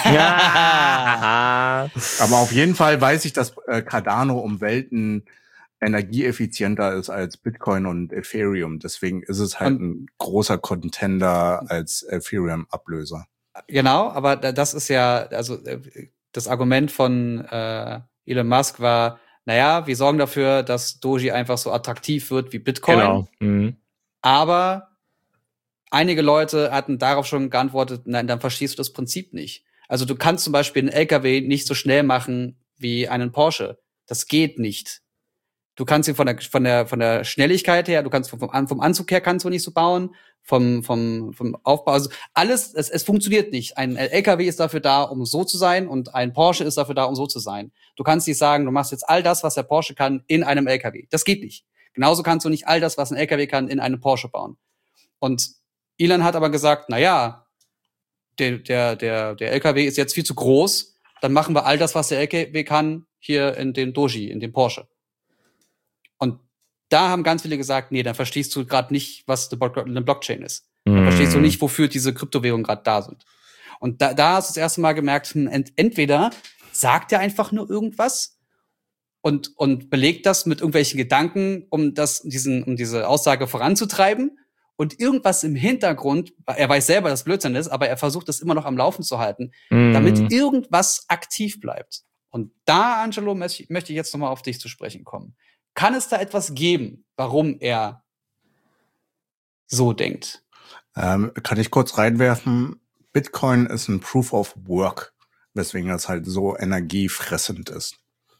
Ja. Aber auf jeden Fall weiß ich, dass Cardano um Welten energieeffizienter ist als Bitcoin und Ethereum. Deswegen ist es halt ein großer Contender als Ethereum-Ablöser. Genau, aber das ist ja, also das Argument von Elon Musk war, naja, wir sorgen dafür, dass Doji einfach so attraktiv wird wie Bitcoin. Genau. Aber einige Leute hatten darauf schon geantwortet, nein, dann verstehst du das Prinzip nicht. Also du kannst zum Beispiel einen LKW nicht so schnell machen wie einen Porsche. Das geht nicht. Du kannst ihn von der Schnelligkeit her, du kannst vom Anzug her kannst du nicht so bauen, vom Aufbau, also alles, es funktioniert nicht. Ein LKW ist dafür da, um so zu sein, und ein Porsche ist dafür da, um so zu sein. Du kannst nicht sagen, du machst jetzt all das, was der Porsche kann, in einem LKW. Das geht nicht. Genauso kannst du nicht all das, was ein LKW kann, in einem Porsche bauen. Und Elon hat aber gesagt, na ja, der LKW ist jetzt viel zu groß, dann machen wir all das, was der LKW kann, hier in dem Doji, in dem Porsche. Und da haben ganz viele gesagt, nee, dann verstehst du gerade nicht, was eine Blockchain ist. Dann verstehst du nicht, wofür diese Kryptowährungen gerade da sind. Und da hast du das erste Mal gemerkt, entweder sagt er einfach nur irgendwas und belegt das mit irgendwelchen Gedanken, um diese Aussage voranzutreiben, und irgendwas im Hintergrund, er weiß selber, dass Blödsinn ist, aber er versucht das immer noch am Laufen zu halten, damit irgendwas aktiv bleibt. Und da, Angelo, möchte ich jetzt nochmal auf dich zu sprechen kommen. Kann es da etwas geben, warum er so denkt? Kann ich kurz reinwerfen? Bitcoin ist ein Proof of Work, weswegen das halt so energiefressend ist.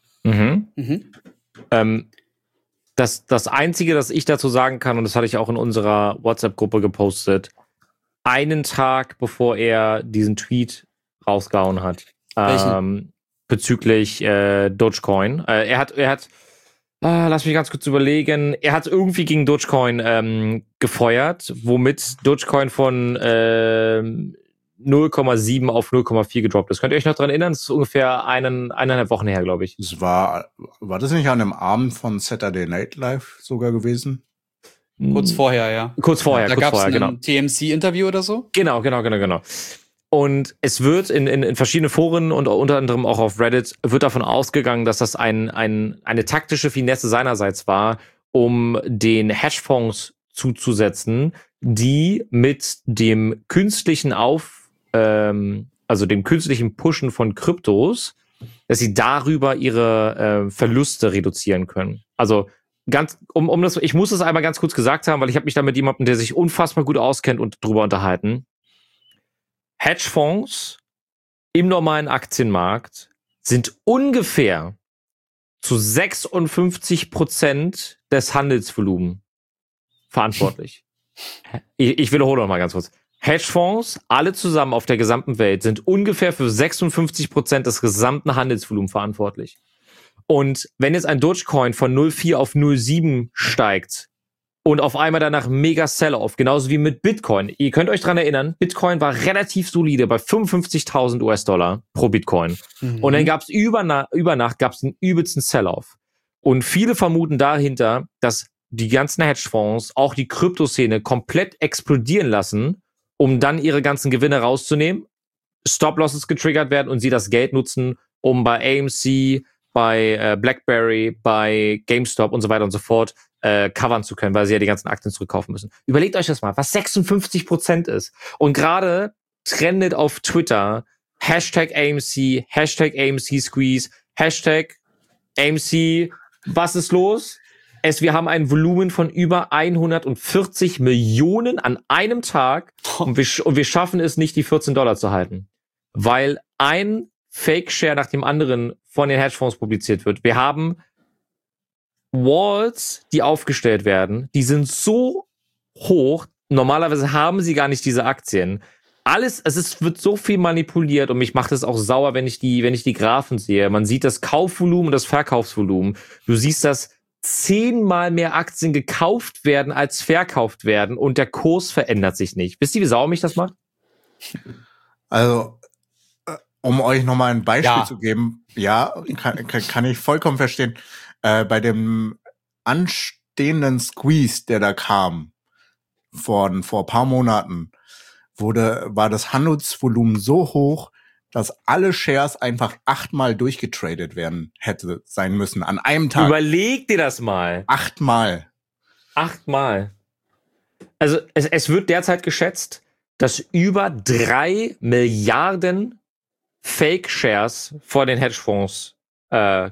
Das Einzige, das ich dazu sagen kann, und das hatte ich auch in unserer WhatsApp-Gruppe gepostet, einen Tag bevor er diesen Tweet rausgehauen hat, bezüglich Dogecoin. Er hat lass mich ganz kurz überlegen. Er hat irgendwie gegen Dogecoin gefeuert, womit Dogecoin von 0,7 auf 0,4 gedroppt ist. Könnt ihr euch noch dran erinnern? Das ist ungefähr 1,5 Wochen her, glaube ich. War das nicht an einem Abend von Saturday Night Live sogar gewesen? Kurz vorher, ja. Kurz vorher, da gab es genau. ein TMC-Interview oder so? Genau. Und es wird in verschiedenen Foren und unter anderem auch auf Reddit wird davon ausgegangen, dass das eine taktische Finesse seinerseits war, um den Hedgefonds zuzusetzen, die mit dem künstlichen also dem künstlichen Pushen von Kryptos, dass sie darüber ihre Verluste reduzieren können. Also ich muss das einmal ganz kurz gesagt haben, weil ich habe mich da mit jemandem, der sich unfassbar gut auskennt, und drüber unterhalten. Hedgefonds im normalen Aktienmarkt sind ungefähr zu 56% des Handelsvolumens verantwortlich. Ich wiederhole noch mal ganz kurz. Hedgefonds, alle zusammen auf der gesamten Welt, sind ungefähr für 56% des gesamten Handelsvolumens verantwortlich. Und wenn jetzt ein Dogecoin von 0,4 auf 0,7 steigt und auf einmal danach mega Sell-off, genauso wie mit Bitcoin. Ihr könnt euch dran erinnern, Bitcoin war relativ solide bei 55.000 US-Dollar pro Bitcoin. Und dann gab es über Nacht gab's den übelsten Sell-off. Und viele vermuten dahinter, dass die ganzen Hedgefonds auch die Kryptoszene komplett explodieren lassen, um dann ihre ganzen Gewinne rauszunehmen, Stop-Losses getriggert werden und sie das Geld nutzen, um bei AMC, bei BlackBerry, bei GameStop und so weiter und so fort covern zu können, weil sie ja die ganzen Aktien zurückkaufen müssen. Überlegt euch das mal, was 56% ist. Und gerade trendet auf Twitter #AMC, #AMC-Squeeze, #AMC, was ist los? Wir haben ein Volumen von über 140 Millionen an einem Tag und wir schaffen es nicht, die $14 zu halten. Weil ein Fake-Share nach dem anderen von den Hedgefonds publiziert wird. Wir haben Walls, die aufgestellt werden, die sind so hoch, normalerweise haben sie gar nicht diese Aktien. Wird so viel manipuliert und mich macht es auch sauer, wenn ich die Graphen sehe. Man sieht das Kaufvolumen und das Verkaufsvolumen. Du siehst, dass 10-mal mehr Aktien gekauft werden, als verkauft werden und der Kurs verändert sich nicht. Wisst ihr, wie sauer mich das macht? Also, um euch nochmal ein Beispiel zu geben, kann ich vollkommen verstehen. Bei dem anstehenden Squeeze, der da kam, vor ein paar Monaten, war das Handelsvolumen so hoch, dass alle Shares einfach 8-mal durchgetradet werden hätte sein müssen an einem Tag. Überleg dir das mal. 8-mal. 8-mal. Also es wird derzeit geschätzt, dass über 3 Milliarden Fake-Shares vor den Hedgefonds, da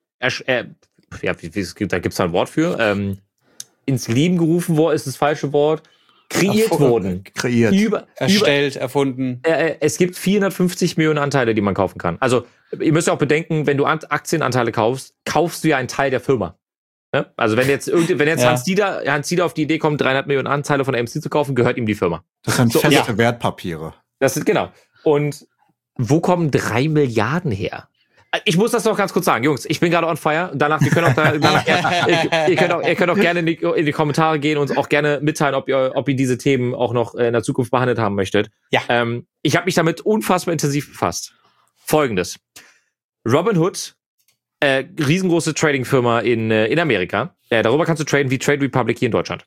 gibt's ein Wort für, ins Leben gerufen worden, ist das falsche Wort, kreiert wurden. Erfunden. Es gibt 450 Millionen Anteile, die man kaufen kann. Also ihr müsst ja auch bedenken, wenn du Aktienanteile kaufst du ja einen Teil der Firma. Ne? Also wenn jetzt Hans Dieter auf die Idee kommt, 300 Millionen Anteile von AMC zu kaufen, gehört ihm die Firma. Das sind feste Wertpapiere. Das sind, genau. Und wo kommen 3 Milliarden her? Ich muss das noch ganz kurz sagen, Jungs, ich bin gerade on fire. Danach, ihr könnt auch gerne in die Kommentare gehen und uns auch gerne mitteilen, ob ihr diese Themen auch noch in der Zukunft behandelt haben möchtet. Ja. Ich habe mich damit unfassbar intensiv befasst. Folgendes. Robinhood, riesengroße Trading-Firma in Amerika. Darüber kannst du traden wie Trade Republic hier in Deutschland.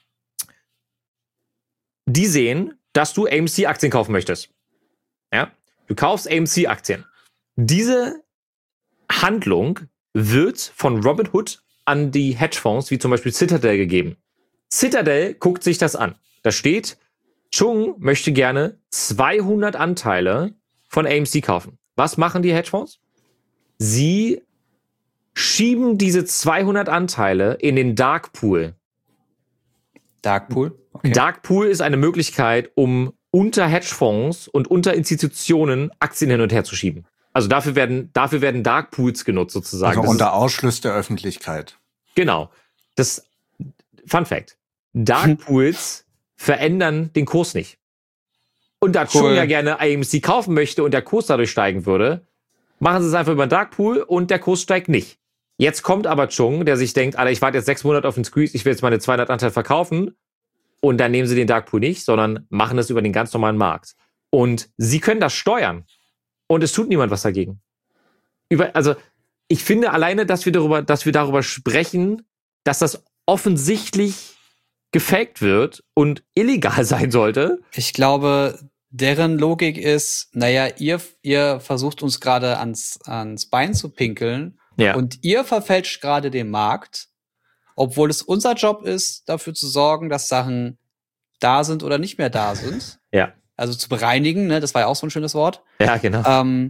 Die sehen, dass du AMC-Aktien kaufen möchtest. Ja? Du kaufst AMC-Aktien. Diese Handlung wird von Robinhood an die Hedgefonds, wie zum Beispiel Citadel, gegeben. Citadel guckt sich das an. Da steht, Chung möchte gerne 200 Anteile von AMC kaufen. Was machen die Hedgefonds? Sie schieben diese 200 Anteile in den Dark Pool. Dark Pool? Okay. Dark Pool ist eine Möglichkeit, um unter Hedgefonds und unter Institutionen Aktien hin und her zu schieben. Also dafür werden Dark Pools genutzt sozusagen. Also unter Ausschluss der Öffentlichkeit. Genau. Das Fun Fact. Dark Pools verändern den Kurs nicht. Und da Chung ja gerne AMC kaufen möchte und der Kurs dadurch steigen würde, machen sie es einfach über den Dark Pool und der Kurs steigt nicht. Jetzt kommt aber Chung, der sich denkt, Alter, ich warte jetzt 6 Monate auf den Squeeze, ich will jetzt meine 200 Anteile verkaufen. Und dann nehmen sie den Dark Pool nicht, sondern machen es über den ganz normalen Markt. Und sie können das steuern. Und es tut niemand was dagegen. Also, ich finde alleine, dass wir darüber sprechen, dass das offensichtlich gefaked wird und illegal sein sollte. Ich glaube, deren Logik ist, naja, ihr versucht uns gerade ans Bein zu pinkeln und ihr verfälscht gerade den Markt, obwohl es unser Job ist, dafür zu sorgen, dass Sachen da sind oder nicht mehr da sind. Ja. Also zu bereinigen, ne? Das war ja auch so ein schönes Wort. Ja, genau.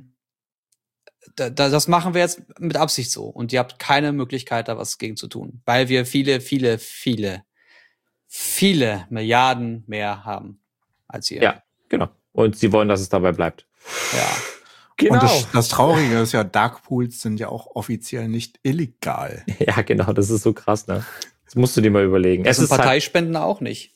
Das machen wir jetzt mit Absicht so. Und ihr habt keine Möglichkeit, da was gegen zu tun. Weil wir viele, viele, viele, viele Milliarden mehr haben als ihr. Ja, genau. Und sie wollen, dass es dabei bleibt. Ja. Genau. Und das Traurige ist ja, Dark Pools sind ja auch offiziell nicht illegal. Ja, genau. Das ist so krass, ne? Das musst du dir mal überlegen. Es sind Parteispenden auch nicht.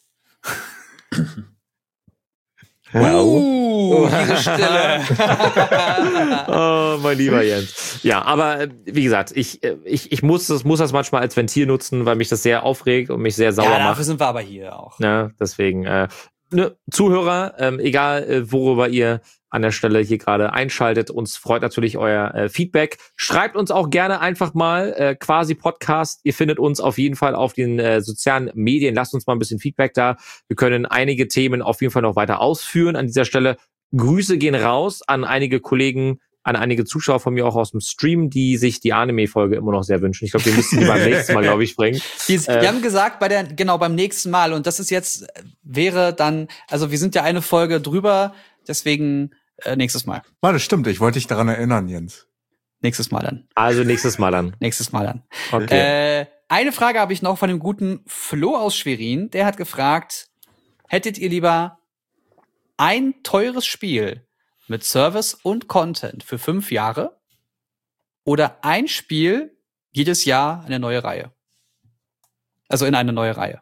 Diese Stille. Oh, mein lieber Jens. Ja, aber wie gesagt, ich muss das manchmal als Ventil nutzen, weil mich das sehr aufregt und mich sehr sauer macht. Ja, dafür sind wir aber hier auch. Ja, deswegen, Zuhörer, egal worüber ihr an der Stelle hier gerade einschaltet, uns freut natürlich euer Feedback. Schreibt uns auch gerne einfach mal quasi Podcast. Ihr findet uns auf jeden Fall auf den sozialen Medien. Lasst uns mal ein bisschen Feedback da. Wir können einige Themen auf jeden Fall noch weiter ausführen. An dieser Stelle Grüße gehen raus an einige Kollegen, an einige Zuschauer von mir auch aus dem Stream, die sich die Anime-Folge immer noch sehr wünschen. Ich glaube, wir müssen die beim nächsten Mal, glaube ich, bringen. Wir haben gesagt, beim nächsten Mal. Und das ist jetzt, wäre dann, also wir sind ja eine Folge drüber, deswegen nächstes Mal. Warte, stimmt, ich wollte dich daran erinnern, Jens. Nächstes Mal dann. Also nächstes Mal dann. Nächstes Mal dann. Okay. Eine Frage habe ich noch von dem guten Flo aus Schwerin. Der hat gefragt, hättet ihr lieber ein teures Spiel mit Service und Content für 5 Jahre oder ein Spiel jedes Jahr eine neue Reihe? Also in eine neue Reihe.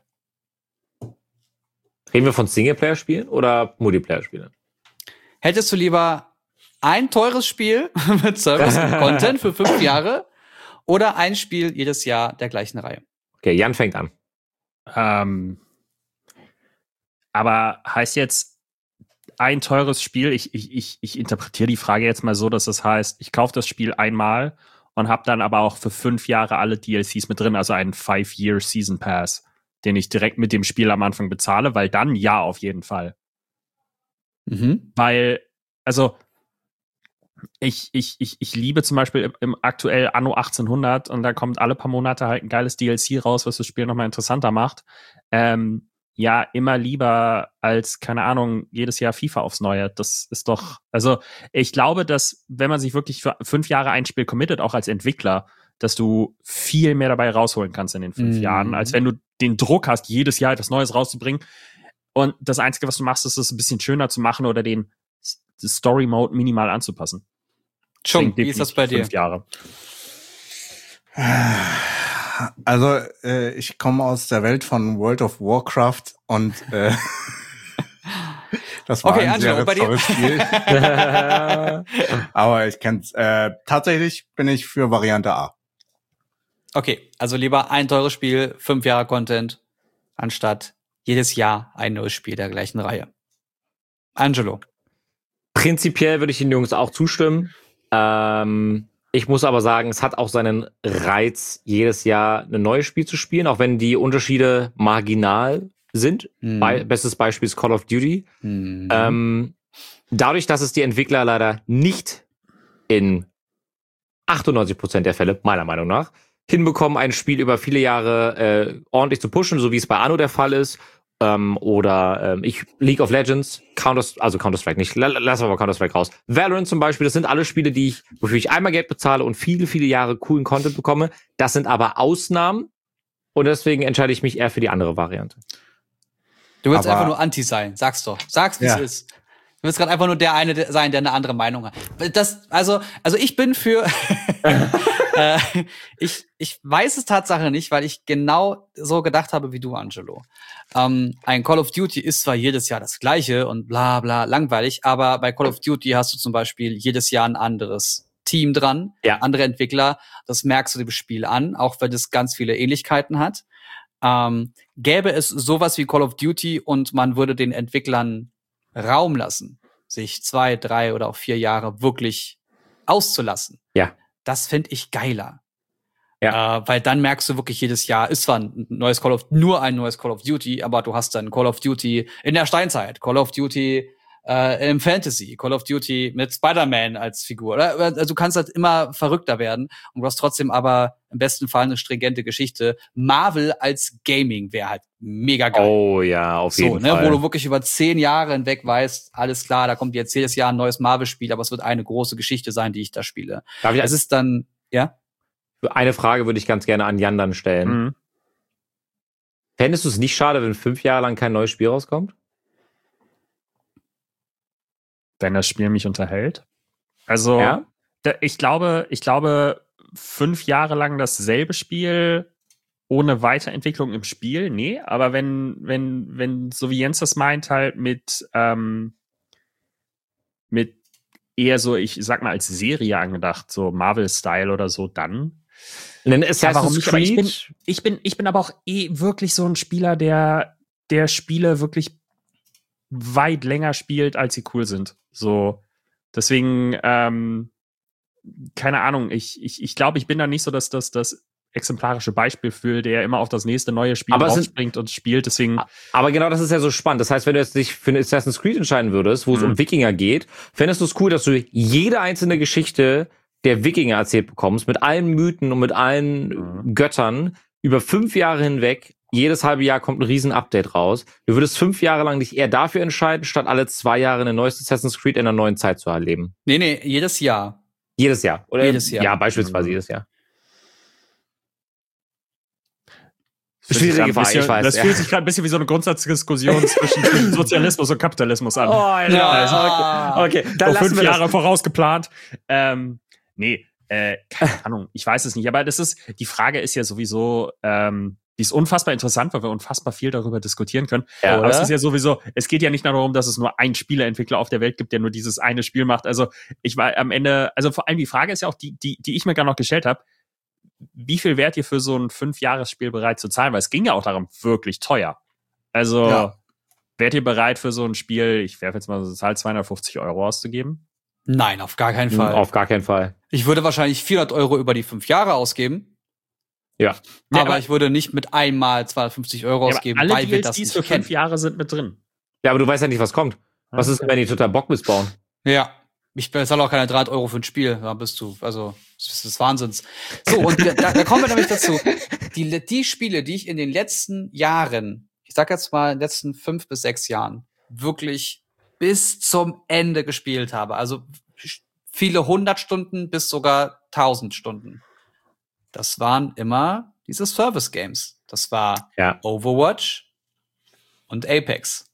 Reden wir von Singleplayer-Spielen oder Multiplayer-Spielen? Hättest du lieber ein teures Spiel mit Service und Content für 5 Jahre oder ein Spiel jedes Jahr der gleichen Reihe? Okay, Jan fängt an. Aber heißt jetzt ein teures Spiel, ich interpretiere die Frage jetzt mal so, dass das heißt, ich kaufe das Spiel einmal und habe dann aber auch für 5 Jahre alle DLCs mit drin, also einen 5-Year Season Pass, den ich direkt mit dem Spiel am Anfang bezahle, weil dann ja, auf jeden Fall. Weil, also ich liebe zum Beispiel im aktuell Anno 1800 und da kommt alle paar Monate halt ein geiles DLC raus, was das Spiel nochmal interessanter macht. Ja, immer lieber als, keine Ahnung, jedes Jahr FIFA aufs Neue. Das ist doch, also ich glaube, dass wenn man sich wirklich für 5 Jahre ein Spiel committet, auch als Entwickler, dass du viel mehr dabei rausholen kannst in den 5 Jahren, als wenn du den Druck hast, jedes Jahr etwas Neues rauszubringen. Und das Einzige, was du machst, ist es ein bisschen schöner zu machen oder den Story-Mode minimal anzupassen. Chung, wie ist das bei dir? 5 Jahre. Also, ich komme aus der Welt von World of Warcraft und das war Okay, ein sehr Angelo, bei dir? tolles Spiel. Aber ich kenn's. Tatsächlich bin ich für Variante A. Okay, also lieber ein teures Spiel, 5 Jahre Content, anstatt jedes Jahr ein neues Spiel der gleichen Reihe. Angelo. Prinzipiell würde ich den Jungs auch zustimmen. Ich muss aber sagen, es hat auch seinen Reiz, jedes Jahr ein neues Spiel zu spielen, auch wenn die Unterschiede marginal sind. Bestes Beispiel ist Call of Duty. Dadurch, dass es die Entwickler leider nicht in 98% der Fälle, meiner Meinung nach, hinbekommen, ein Spiel über viele Jahre ordentlich zu pushen, so wie es bei Anno der Fall ist. League of Legends, Counter-Strike nicht, lassen wir mal Counter-Strike raus. Valorant zum Beispiel, das sind alle Spiele, wofür ich einmal Geld bezahle und viele, viele Jahre coolen Content bekomme. Das sind aber Ausnahmen und deswegen entscheide ich mich eher für die andere Variante. Du willst einfach nur Anti sein, sag's doch. Sag's, wie es ist. Du willst gerade einfach nur der eine sein, der eine andere Meinung hat. Also ich bin für ich weiß es Tatsache nicht, weil ich genau so gedacht habe wie du, Angelo. Ein Call of Duty ist zwar jedes Jahr das gleiche und bla bla langweilig, aber bei Call of Duty hast du zum Beispiel jedes Jahr ein anderes Team dran, andere Entwickler. Das merkst du dem Spiel an, auch wenn es ganz viele Ähnlichkeiten hat. Gäbe es sowas wie Call of Duty und man würde den Entwicklern Raum lassen, sich 2, 3 oder auch 4 Jahre wirklich auszulassen. Ja. Das fände ich geiler. Ja. Weil dann merkst du wirklich jedes Jahr, ist zwar nur ein neues Call of Duty, aber du hast dann Call of Duty in der Steinzeit, Call of Duty im Fantasy, Call of Duty mit Spider-Man als Figur. Also du kannst halt immer verrückter werden und du hast trotzdem aber im besten Fall eine stringente Geschichte. Marvel als Gaming wäre halt mega geil. Oh ja, auf jeden Fall. Wo du wirklich über 10 Jahre hinweg weißt, alles klar, da kommt jetzt jedes Jahr ein neues Marvel-Spiel, aber es wird eine große Geschichte sein, die ich da spiele. Es ist dann, ja? Eine Frage würde ich ganz gerne an Jan dann stellen. Fändest du es nicht schade, wenn 5 Jahre lang kein neues Spiel rauskommt? Wenn das Spiel mich unterhält. Also, ich glaube, 5 Jahre lang dasselbe Spiel ohne Weiterentwicklung im Spiel, nee, aber wenn so wie Jens das meint, halt mit eher so, ich sag mal, als Serie angedacht, so Marvel-Style oder so, dann. Warum nicht? Aber ich bin aber auch wirklich so ein Spieler, der Spiele wirklich weit länger spielt, als sie cool sind. So, deswegen, keine Ahnung, ich glaube, ich bin da nicht so das exemplarische Beispiel für, der immer auf das nächste neue Spiel rausspringt und spielt, deswegen. Aber genau das ist ja so spannend. Das heißt, wenn du jetzt dich für ein Assassin's Creed entscheiden würdest, wo es um Wikinger geht, fändest du es cool, dass du jede einzelne Geschichte der Wikinger erzählt bekommst, mit allen Mythen und mit allen Göttern, über 5 Jahre hinweg. Jedes halbe Jahr kommt ein Riesen-Update raus. Du würdest 5 Jahre lang dich eher dafür entscheiden, statt alle 2 Jahre ein neues Assassin's Creed in einer neuen Zeit zu erleben. Nee, jedes Jahr. Jedes Jahr. Oder jedes Jahr. Ja, beispielsweise jedes Jahr. Schwierige Frage, ich weiß. Das fühlt sich gerade ein bisschen wie so eine Grundsatzdiskussion zwischen Sozialismus und Kapitalismus an. Oh, ja. Okay. Dann 5 Jahre vorausgeplant. Keine Ahnung, ich weiß es nicht. Aber die Frage ist ja sowieso, Die ist unfassbar interessant, weil wir unfassbar viel darüber diskutieren können. Ja, aber es oder? ist ja sowieso, es geht ja nicht nur darum, dass es nur einen Spieleentwickler auf der Welt gibt, der nur dieses eine Spiel macht. Also ich war am Ende, also vor allem die Frage ist ja auch die ich mir gerade noch gestellt habe, wie viel wärt ihr für so ein 5-Jahres-Spiel bereit zu zahlen? Weil es ging ja auch darum, wirklich teuer. Also wärt ihr bereit für so ein Spiel, ich werfe jetzt mal so Zahl, 250 € auszugeben? Nein, auf gar keinen Fall. Auf gar keinen Fall. Ich würde wahrscheinlich 400 € über die 5 Jahre ausgeben. Ja. Aber ich würde nicht mit einmal 250 € ausgeben, alle weil wir das DLCs nicht für 5 Jahre sind mit drin. Ja, aber du weißt ja nicht, was kommt. Was ist, wenn die total Bock missbauen? Ja. Ich bezahle auch keine 300 € für ein Spiel. Da bist du, also, das ist des Wahnsinns. So, und da kommen wir nämlich dazu. Die Spiele, die ich in den letzten Jahren, ich sag jetzt mal in den letzten 5 bis 6 Jahren, wirklich bis zum Ende gespielt habe, also viele 100 Stunden bis sogar 1000 Stunden. Das waren immer diese Service-Games. Das war Overwatch und Apex.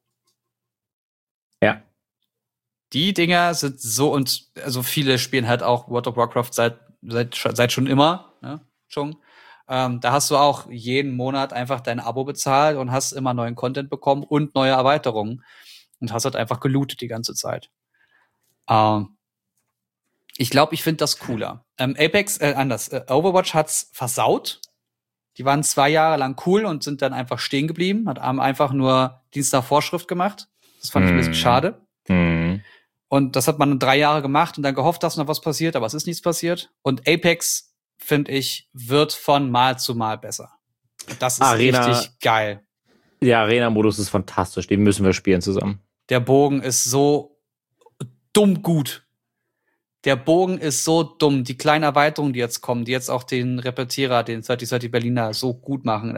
Ja. Die Dinger sind so, und also viele spielen halt auch World of Warcraft seit schon immer, ne? Schon. Da hast du auch jeden Monat einfach dein Abo bezahlt und hast immer neuen Content bekommen und neue Erweiterungen und hast halt einfach gelootet die ganze Zeit. Ich glaube, ich finde das cooler. Overwatch hat's versaut. Die waren 2 Jahre lang cool und sind dann einfach stehen geblieben, haben einfach nur Dienst nach Vorschrift gemacht. Das fand ich ein bisschen schade. Und das hat man 3 Jahre gemacht und dann gehofft, dass noch was passiert, aber es ist nichts passiert. Und Apex, finde ich, wird von Mal zu Mal besser. Und das ist richtig geil. Der Arena-Modus ist fantastisch, den müssen wir spielen zusammen. Der Bogen ist so dumm gut. Der Bogen ist so dumm. Die kleinen Erweiterungen, die jetzt kommen, die jetzt auch den Repetierer, den 3030 Berliner so gut machen.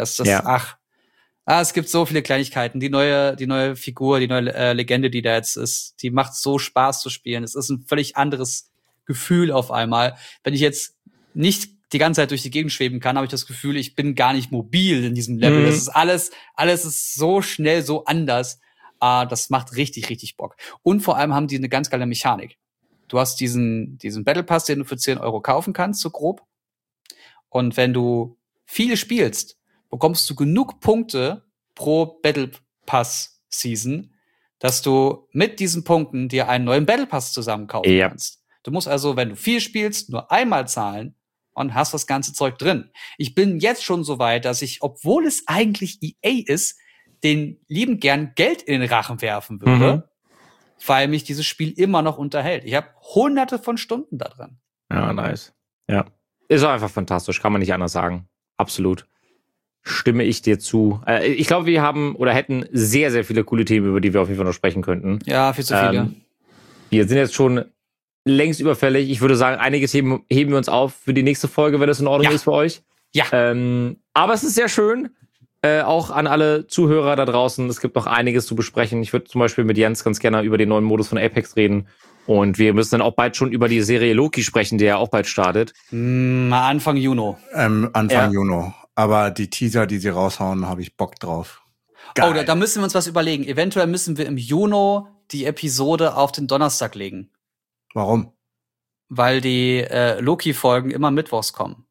Es gibt so viele Kleinigkeiten. Die neue Figur, die neue Legende, die da jetzt ist, die macht so Spaß zu spielen. Es ist ein völlig anderes Gefühl auf einmal. Wenn ich jetzt nicht die ganze Zeit durch die Gegend schweben kann, habe ich das Gefühl, ich bin gar nicht mobil in diesem Level. Das ist alles ist so schnell, so anders. Das macht richtig, richtig Bock. Und vor allem haben die eine ganz geile Mechanik. Du hast diesen Battle Pass, den du für 10 € kaufen kannst, so grob. Und wenn du viele spielst, bekommst du genug Punkte pro Battle Pass Season, dass du mit diesen Punkten dir einen neuen Battle Pass zusammen kaufen kannst. Du musst also, wenn du viel spielst, nur einmal zahlen und hast das ganze Zeug drin. Ich bin jetzt schon so weit, dass ich, obwohl es eigentlich EA ist, den lieben gern Geld in den Rachen werfen würde, weil mich dieses Spiel immer noch unterhält. Ich habe hunderte von Stunden da drin. Ja, nice. Ja. Ist auch einfach fantastisch, kann man nicht anders sagen. Absolut. Stimme ich dir zu. Ich glaube, wir haben oder hätten sehr, sehr viele coole Themen, über die wir auf jeden Fall noch sprechen könnten. Ja, viel zu viele. Wir sind jetzt schon längst überfällig. Ich würde sagen, einige Themen heben wir uns auf für die nächste Folge, wenn das in Ordnung ist für euch. Ja. Aber es ist sehr schön. Auch an alle Zuhörer da draußen. Es gibt noch einiges zu besprechen. Ich würde zum Beispiel mit Jens ganz gerne über den neuen Modus von Apex reden. Und wir müssen dann auch bald schon über die Serie Loki sprechen, der ja auch bald startet. Anfang Juni. Anfang Juni. Aber die Teaser, die sie raushauen, habe ich Bock drauf. Geil. Oh, da müssen wir uns was überlegen. Eventuell müssen wir im Juni die Episode auf den Donnerstag legen. Warum? Weil die Loki-Folgen immer mittwochs kommen.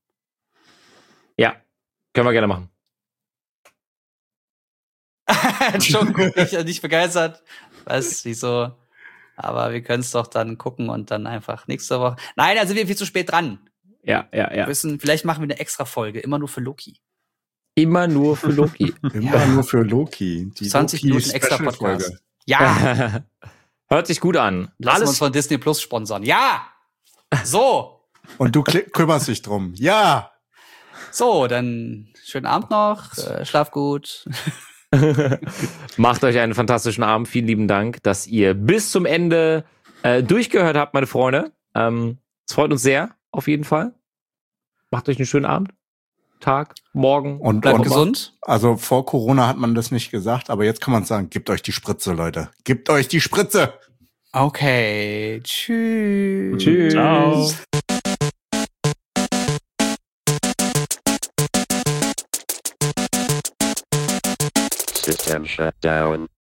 Ja, können wir gerne machen. Schon gut, nicht begeistert. Was, wieso? Aber wir können es doch dann gucken und dann einfach nächste Woche. Nein, da sind wir viel zu spät dran. Ja. Vielleicht machen wir eine extra Folge, immer nur für Loki. Immer nur für Loki. Immer nur für Loki. Die 20 Loki Minuten extra Podcast. Folge. Ja. Hört sich gut an. Lassen wir uns von Disney Plus sponsern. Ja. So. Und du kümmerst dich drum. Ja. So, dann schönen Abend noch. Schlaf gut. Macht euch einen fantastischen Abend. Vielen lieben Dank, dass ihr bis zum Ende durchgehört habt, meine Freunde. Es freut uns sehr, auf jeden Fall. Macht euch einen schönen Abend, Tag, Morgen. Und bleibt gesund. Also vor Corona hat man das nicht gesagt, aber jetzt kann man sagen, gebt euch die Spritze, Leute. Gebt euch die Spritze. Okay. Tschüss. Tschüss. Ciao. System shut down.